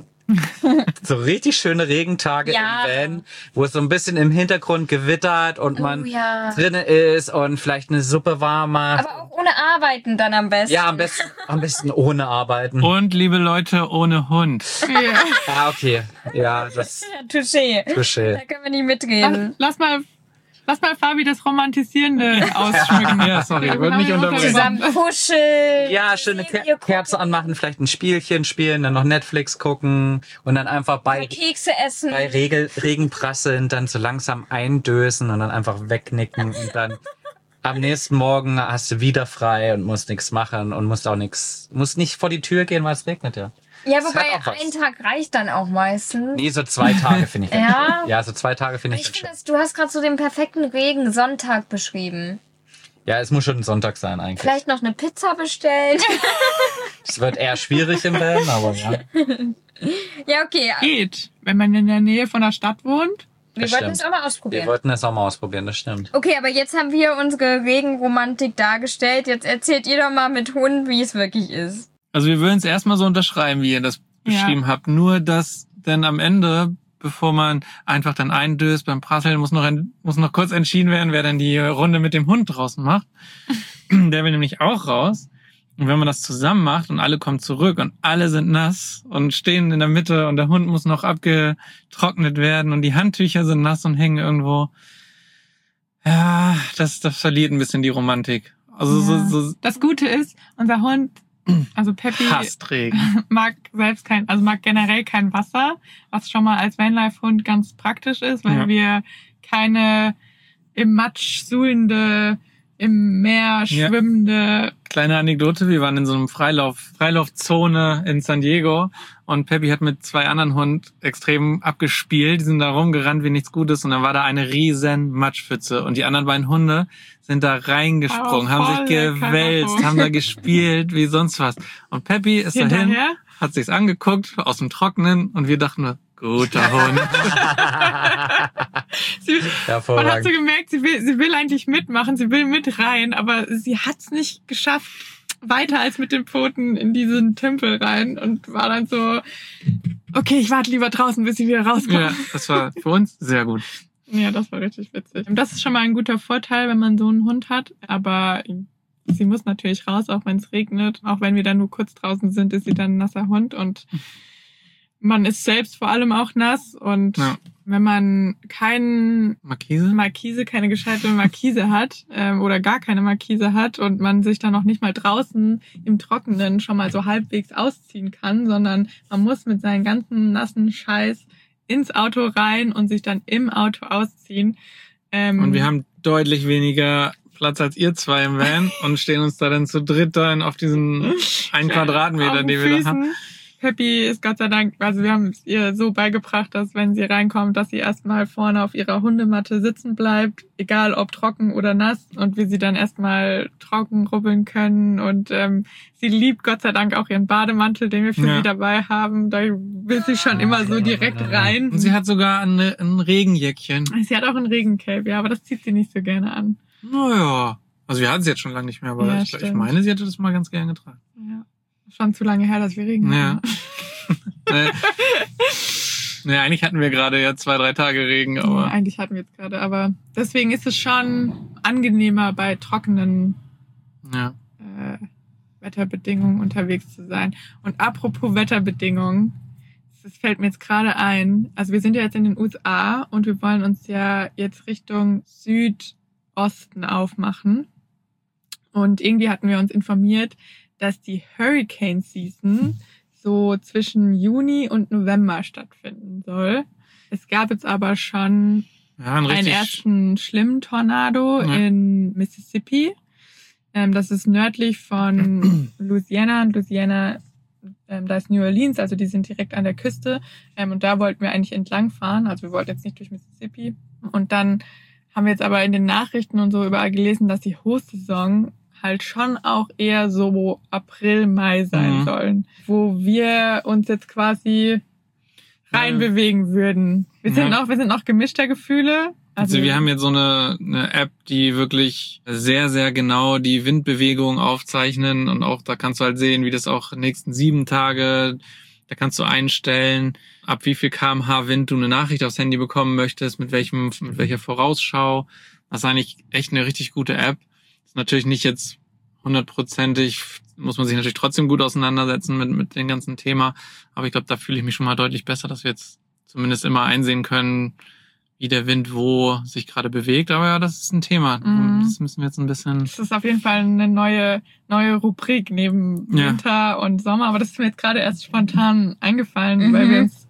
so richtig schöne Regentage Ja. im Van, wo es so ein bisschen im Hintergrund gewittert und man Oh ja. drinnen ist und vielleicht eine Suppe warm macht. aber auch ohne Arbeiten dann am besten. Ja, am besten, am besten ohne arbeiten. Und liebe Leute, ohne Hund. Ja. Ah, okay. Ja, das Ja, Touché. Touché. Da können wir nicht Lass, mitreden. lass mal, lass mal Fabi das Romantisierende ausschmücken. Ja, sorry, wird nicht unterbrechen. Zusammen kuscheln. Ja, schöne Serie Ke Kerze anmachen, vielleicht ein Spielchen spielen, dann noch Netflix gucken und dann einfach bei, gucken, Kekse essen. bei Regel, Regenprasseln dann so langsam eindösen und dann einfach wegnicken und dann am nächsten Morgen hast du wieder frei und musst nichts machen und musst auch nichts, musst nicht vor die Tür gehen, weil es regnet, ja. Ja, Das wobei hat auch was. ein Tag reicht dann auch meistens. Nee, so zwei Tage finde ich. ganz Ja? schön. Ja, so zwei Tage finde ich, Ich ganz finde, schön. das- du hast gerade so den perfekten Regensonntag beschrieben. Ja, es muss schon ein Sonntag sein eigentlich. Vielleicht noch eine Pizza bestellt. Es wird eher schwierig im Van, aber ja. Ja, okay. Geht, wenn man in der Nähe von der Stadt wohnt. Wir Das wollten stimmt. es auch mal Wir ausprobieren. wollten es auch mal ausprobieren, das stimmt. Okay, aber jetzt haben wir unsere Regenromantik dargestellt. Jetzt erzählt ihr doch mal mit Hund, wie es wirklich ist. Also wir würden es erstmal so unterschreiben, wie ihr das Ja. beschrieben habt. Nur, dass dann am Ende, bevor man einfach dann eindöst beim Prasseln, muss noch ein, muss noch kurz entschieden werden, wer dann die Runde mit dem Hund draußen macht. Der will nämlich auch raus. Und wenn man das zusammen macht und alle kommen zurück und alle sind nass und stehen in der Mitte und der Hund muss noch abgetrocknet werden und die Handtücher sind nass und hängen irgendwo. Ja, das, das verliert ein bisschen die Romantik. Also Ja. so, so Das Gute ist, unser Hund, also Peppi, hasst Regen. mag selbst kein, also mag generell kein Wasser, was schon mal als Vanlife-Hund ganz praktisch ist, weil Ja. wir keine im Matsch suhlende, im Meer schwimmende. Ja. Kleine Anekdote, wir waren in so einem Freilauf, Freilaufzone in San Diego und Peppy hat mit zwei anderen Hunden extrem abgespielt, die sind da rumgerannt wie nichts Gutes und dann war da eine riesen Matschpfütze und die anderen beiden Hunde sind da reingesprungen, oh, haben sich gewälzt, haben da gespielt wie sonst was. Und Peppy ist Hinterher? dahin, hat sich's angeguckt aus dem Trockenen und wir dachten nur, guter Hund. sie, man hat so gemerkt, sie will, sie will eigentlich mitmachen, sie will mit rein, aber sie hat's nicht geschafft, weiter als mit den Pfoten in diesen Tümpel rein und war dann so, okay, ich warte lieber draußen, bis sie wieder rauskommt. Ja, das war für uns sehr gut. Ja, das war richtig witzig. Das ist schon mal ein guter Vorteil, wenn man so einen Hund hat, aber sie muss natürlich raus, auch wenn es regnet. Auch wenn wir dann nur kurz draußen sind, ist sie dann ein nasser Hund und man ist selbst vor allem auch nass und ja. wenn man keinen Markise? Markise, keine gescheite Markise hat ähm, oder gar keine Markise hat und man sich dann noch nicht mal draußen im Trockenen schon mal so halbwegs ausziehen kann, sondern man muss mit seinen ganzen nassen Scheiß ins Auto rein und sich dann im Auto ausziehen. Ähm, und wir haben deutlich weniger Platz als ihr zwei im Van und stehen uns da dann zu dritt dann auf diesen einen Quadratmeter, den wir da haben. Peppy ist Gott sei Dank, also wir haben es ihr so beigebracht, dass wenn sie reinkommt, dass sie erstmal vorne auf ihrer Hundematte sitzen bleibt, egal ob trocken oder nass, und wir sie dann erstmal trocken rubbeln können. Und ähm, sie liebt Gott sei Dank auch ihren Bademantel, den wir für ja. sie dabei haben. Da will sie schon immer so direkt rein. Und sie hat sogar eine, ein Regenjäckchen. Sie hat auch ein Regencape, ja, aber das zieht sie nicht so gerne an. Naja, also wir hatten sie jetzt schon lange nicht mehr, aber ja, ich, ich meine, sie hätte das mal ganz gerne getragen. Ja. Schon zu lange her, dass wir Regen ja. hatten. nee. nee, eigentlich hatten wir gerade ja zwei, drei Tage Regen, aber. Ja, eigentlich hatten wir jetzt gerade, aber deswegen ist es schon angenehmer, bei trockenen ja. äh, Wetterbedingungen unterwegs zu sein. Und apropos Wetterbedingungen, das fällt mir jetzt gerade ein. Also wir sind ja jetzt in den U S A und wir wollen uns ja jetzt Richtung Südosten aufmachen. Und irgendwie hatten wir uns informiert, dass die Hurricane Season so zwischen Juni und November stattfinden soll. Es gab jetzt aber schon ja, ein einen ersten schlimmen Tornado ja. in Mississippi. Ähm, das ist nördlich von Louisiana. Und Louisiana, ähm, da ist New Orleans, also die sind direkt an der Küste. Ähm, und da wollten wir eigentlich entlang fahren. Also wir wollten jetzt nicht durch Mississippi. Und dann haben wir jetzt aber in den Nachrichten und so überall gelesen, dass die Hochsaison halt schon auch eher so April, Mai sein mhm. sollen, wo wir uns jetzt quasi reinbewegen würden. Wir sind ja. noch, wir sind noch gemischter Gefühle. Also, also wir haben jetzt so eine, eine App, die wirklich sehr, sehr genau die Windbewegung aufzeichnen und auch da kannst du halt sehen, wie das auch nächsten sieben Tage, da kannst du einstellen, ab wie viel Kilometer pro Stunde Wind du eine Nachricht aufs Handy bekommen möchtest, mit welchem, mit welcher Vorausschau. Das ist eigentlich echt eine richtig gute App. Ist natürlich nicht jetzt hundertprozentig, muss man sich natürlich trotzdem gut auseinandersetzen mit, mit dem ganzen Thema. Aber ich glaube, da fühle ich mich schon mal deutlich besser, dass wir jetzt zumindest immer einsehen können, wie der Wind wo sich gerade bewegt. Aber ja, das ist ein Thema. Mhm. Das müssen wir jetzt ein bisschen... Das ist auf jeden Fall eine neue neue Rubrik neben Winter ja. und Sommer. Aber das ist mir jetzt gerade erst spontan eingefallen, mhm. weil wir uns...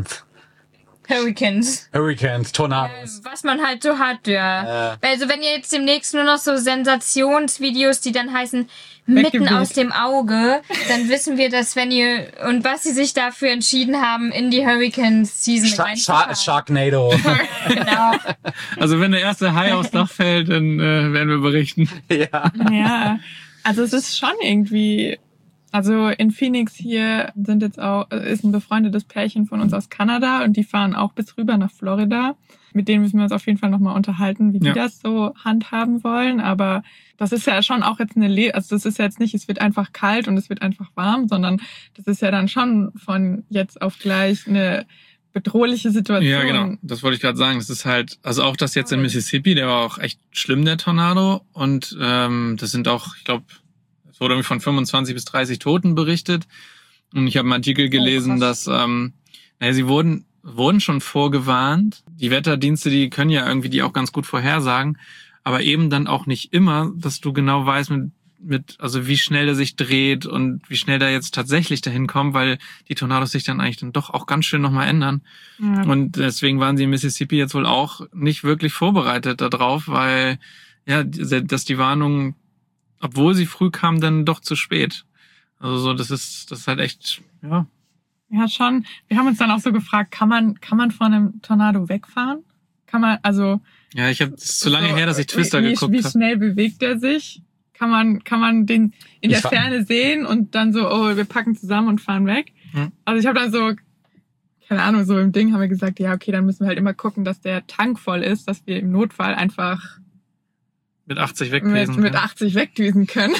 Hurricanes. Hurricanes, Tornados. Äh, was man halt so hat, ja. Äh. Also wenn ihr jetzt demnächst nur noch so Sensationsvideos, die dann heißen, mitten aus dem Auge, dann wissen wir, dass Svenny und Basti sich dafür entschieden haben, in die Hurricane-Season Sha- reinzufahren. Sha- Sharknado. Genau. Also wenn der erste Hai aufs Dach fällt, dann äh, werden wir berichten. Ja. Ja, also es ist schon irgendwie... Also in Phoenix hier sind jetzt auch, ist ein befreundetes Pärchen von uns aus Kanada und die fahren auch bis rüber nach Florida. Mit denen müssen wir uns auf jeden Fall nochmal unterhalten, wie die ja. das so handhaben wollen. Aber das ist ja schon auch jetzt eine, Le- also das ist ja jetzt nicht, es wird einfach kalt und es wird einfach warm, sondern das ist ja dann schon von jetzt auf gleich eine bedrohliche Situation. Ja, genau. Das wollte ich gerade sagen. Das ist halt, also auch das jetzt in Mississippi, der war auch echt schlimm, der Tornado. Und ähm, das sind auch, ich glaube, es wurde von fünfundzwanzig bis dreißig Toten berichtet. Und ich habe einen Artikel gelesen, oh, dass ähm, naja, sie wurden wurden schon vorgewarnt. Die Wetterdienste, die können ja irgendwie die auch ganz gut vorhersagen, aber eben dann auch nicht immer, dass du genau weißt, mit mit, also wie schnell der sich dreht und wie schnell der jetzt tatsächlich dahin kommt, weil die Tornados sich dann eigentlich dann doch auch ganz schön nochmal ändern. Ja. Und deswegen waren sie in Mississippi jetzt wohl auch nicht wirklich vorbereitet darauf, weil ja, dass die Warnung, obwohl sie früh kam, dann doch zu spät. Also so, das ist, das ist halt echt, ja. Ja, schon. Wir haben uns dann auch so gefragt, kann man, kann man vor einem Tornado wegfahren? Kann man, also. Ja, ich habe es ist zu lange so, her, dass ich Twister wie, geguckt Wie habe. schnell bewegt er sich? Kann man, kann man den in der Ich war- Ferne sehen und dann so, oh, wir packen zusammen und fahren weg? Hm. Also ich habe dann so, keine Ahnung, so im Ding haben wir gesagt, ja, okay, dann müssen wir halt immer gucken, dass der Tank voll ist, dass wir im Notfall einfach Mit achtzig mit, wegdüsen. mit achtzig wegdüsen können.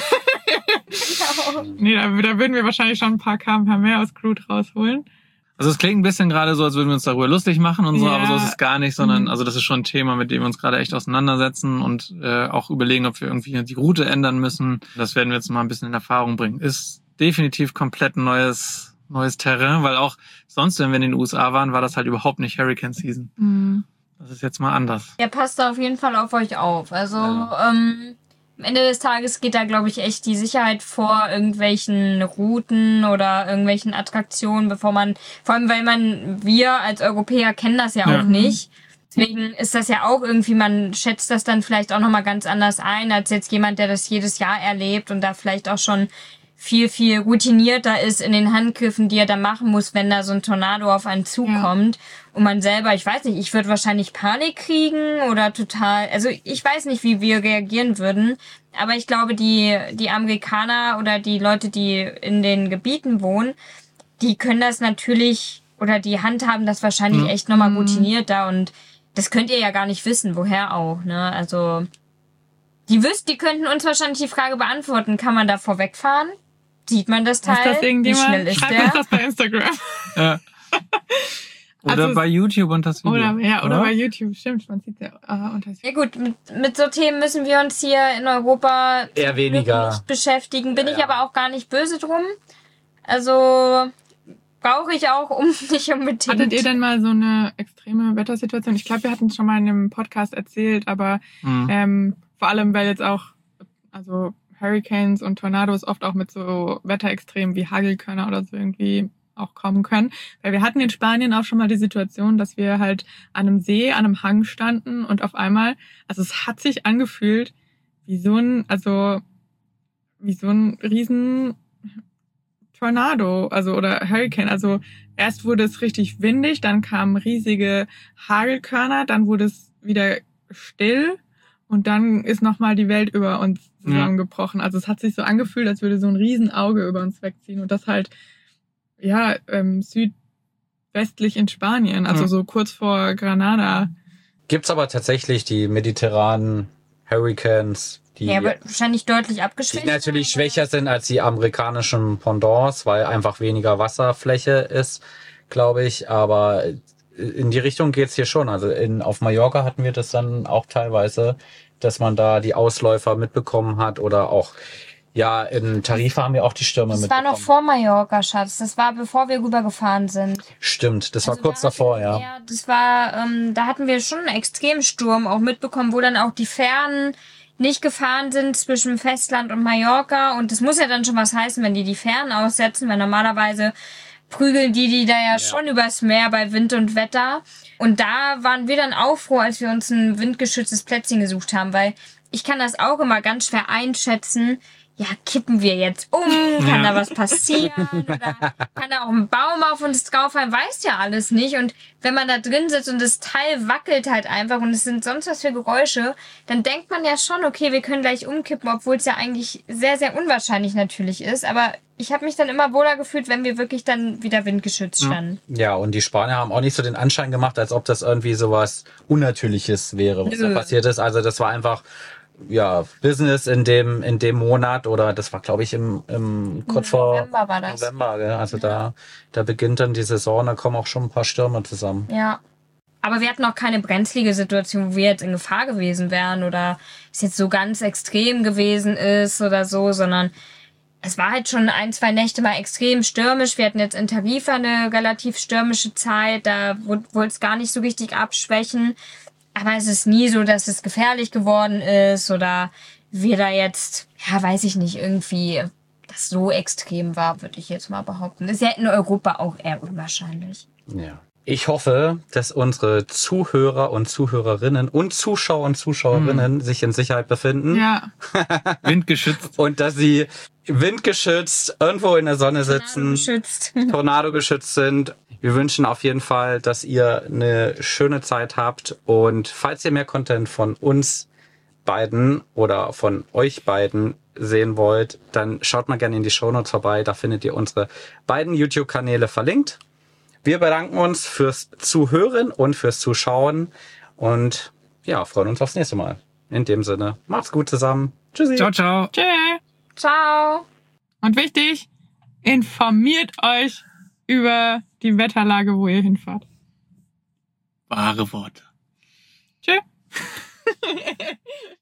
Nee, da, da würden wir wahrscheinlich schon ein paar Kilometer per mehr aus Crude rausholen. Also es klingt ein bisschen gerade so, als würden wir uns darüber lustig machen und so, Ja. aber so ist es gar nicht, sondern Mhm. also das ist schon ein Thema, mit dem wir uns gerade echt auseinandersetzen und äh, auch überlegen, ob wir irgendwie die Route ändern müssen. Das werden wir jetzt mal ein bisschen in Erfahrung bringen. Ist definitiv komplett ein neues neues Terrain, weil auch sonst, wenn wir in den U S A waren, war das halt überhaupt nicht Hurricane Season. Mhm. Das ist jetzt mal anders. Ja, passt da auf jeden Fall auf euch auf. Also Ja. ähm, am Ende des Tages geht da, glaube ich, echt die Sicherheit vor irgendwelchen Routen oder irgendwelchen Attraktionen, bevor man, vor allem weil man, wir als Europäer kennen das ja, Ja. auch nicht. Deswegen ist das ja auch irgendwie, man schätzt das dann vielleicht auch nochmal ganz anders ein, als jetzt jemand, der das jedes Jahr erlebt und da vielleicht auch schon viel, viel routinierter ist in den Handgriffen, die er da machen muss, wenn da so ein Tornado auf einen zukommt. Und man selber, ich weiß nicht, ich würde wahrscheinlich Panik kriegen oder total, also ich weiß nicht, wie wir reagieren würden, aber ich glaube, die, die Amerikaner oder die Leute, die in den Gebieten wohnen, die können das natürlich, oder die handhaben das wahrscheinlich Mhm. echt nochmal routinierter und das könnt ihr ja gar nicht wissen, woher auch, ne, also die wüsst, die könnten uns wahrscheinlich die Frage beantworten, kann man da vorwegfahren? Sieht man das Teil? Ist das Wie irgendjemand? schnell ist Schreibt der? uns das bei Instagram. Ja. Oder Also- bei YouTube und das Video. Oder, ja, oder Ja? bei YouTube, stimmt, man sieht ja äh, unter Ja gut, mit, mit so Themen müssen wir uns hier in Europa Eher weniger. nicht beschäftigen. Bin ich Ja. aber auch gar nicht böse drum. Also brauche ich auch um nicht unbedingt. Hattet ihr denn mal so eine extreme Wettersituation? Ich glaube, wir hatten es schon mal in einem Podcast erzählt, aber Mhm. ähm, vor allem, weil jetzt auch, also Hurricanes und Tornados oft auch mit so Wetterextremen wie Hagelkörner oder so irgendwie auch kommen können. Weil wir hatten in Spanien auch schon mal die Situation, dass wir halt an einem See, an einem Hang standen und auf einmal, also es hat sich angefühlt wie so ein, also wie so ein riesen Tornado, also oder Hurricane. Also erst wurde es richtig windig, dann kamen riesige Hagelkörner, dann wurde es wieder still und dann ist nochmal die Welt über uns zusammengebrochen. Also es hat sich so angefühlt, als würde so ein Riesenauge über uns wegziehen und das halt, ja, ähm, südwestlich in Spanien, also Ja. so kurz vor Granada. Gibt's aber tatsächlich die mediterranen Hurricanes, die, ja, aber wahrscheinlich deutlich die abgeschwächt. natürlich schwächer sind als die amerikanischen Pendants, weil einfach weniger Wasserfläche ist, glaube ich. Aber in die Richtung geht's hier schon. Also in, auf Mallorca hatten wir das dann auch teilweise, dass man da die Ausläufer mitbekommen hat oder auch, ja, in Tarifa haben wir auch die Stürme Das war mitbekommen. noch vor Mallorca, Schatz. Das war bevor wir rübergefahren sind. Stimmt, das war Also kurz da davor, hatten ja. wir- Das war, ähm, da hatten wir schon einen Extremsturm auch mitbekommen, wo dann auch die Fähren nicht gefahren sind zwischen Festland und Mallorca. Und das muss ja dann schon was heißen, wenn die die Fähren aussetzen, weil normalerweise prügeln die die da ja, schon übers Meer bei Wind und Wetter. Und da waren wir dann auch froh, als wir uns ein windgeschütztes Plätzchen gesucht haben, weil ich kann das auch immer ganz schwer einschätzen. Ja, kippen wir jetzt um? Kann Ja. da was passieren? Oder kann da auch ein Baum auf uns draufhalten? Weiß ja alles nicht. Und wenn man da drin sitzt und das Teil wackelt halt einfach und es sind sonst was für Geräusche, dann denkt man ja schon, okay, wir können gleich umkippen, obwohl es ja eigentlich sehr, sehr unwahrscheinlich natürlich ist. Aber ich habe mich dann immer wohler gefühlt, wenn wir wirklich dann wieder windgeschützt standen. Ja, und die Spanier haben auch nicht so den Anschein gemacht, als ob das irgendwie sowas Unnatürliches wäre, was da Nö. passiert ist. Also das war einfach, ja, Business in dem, in dem Monat oder das war, glaube ich, im, im kurz vor November war das. November, gell? Also da, da beginnt dann die Saison, da kommen auch schon ein paar Stürme zusammen. Ja. Aber wir hatten auch keine brenzlige Situation, wo wir jetzt in Gefahr gewesen wären oder es jetzt so ganz extrem gewesen ist oder so, sondern es war halt schon ein, zwei Nächte mal extrem stürmisch. Wir hatten jetzt in Tarifa eine relativ stürmische Zeit, da wollte es gar nicht so richtig abschwächen. Aber es ist nie so, dass es gefährlich geworden ist oder wir da jetzt ja, weiß ich nicht, irgendwie das so extrem war, würde ich jetzt mal behaupten. Ist ja in Europa auch eher unwahrscheinlich. Ja. Ich hoffe, dass unsere Zuhörer und Zuhörerinnen und Zuschauer und Zuschauerinnen hm. sich in Sicherheit befinden. Ja. Windgeschützt. Und dass sie windgeschützt irgendwo in der Sonne sitzen. Geschützt. Tornado geschützt sind. Wir wünschen auf jeden Fall, dass ihr eine schöne Zeit habt. Und falls ihr mehr Content von uns beiden oder von euch beiden sehen wollt, dann schaut mal gerne in die Shownotes vorbei. Da findet ihr unsere beiden YouTube-Kanäle verlinkt. Wir bedanken uns fürs Zuhören und fürs Zuschauen und ja, freuen uns aufs nächste Mal. In dem Sinne, macht's gut zusammen. Tschüssi. Ciao, ciao. Tschö. Ciao. Und wichtig, informiert euch über die Wetterlage, wo ihr hinfahrt. Wahre Worte. Tschö.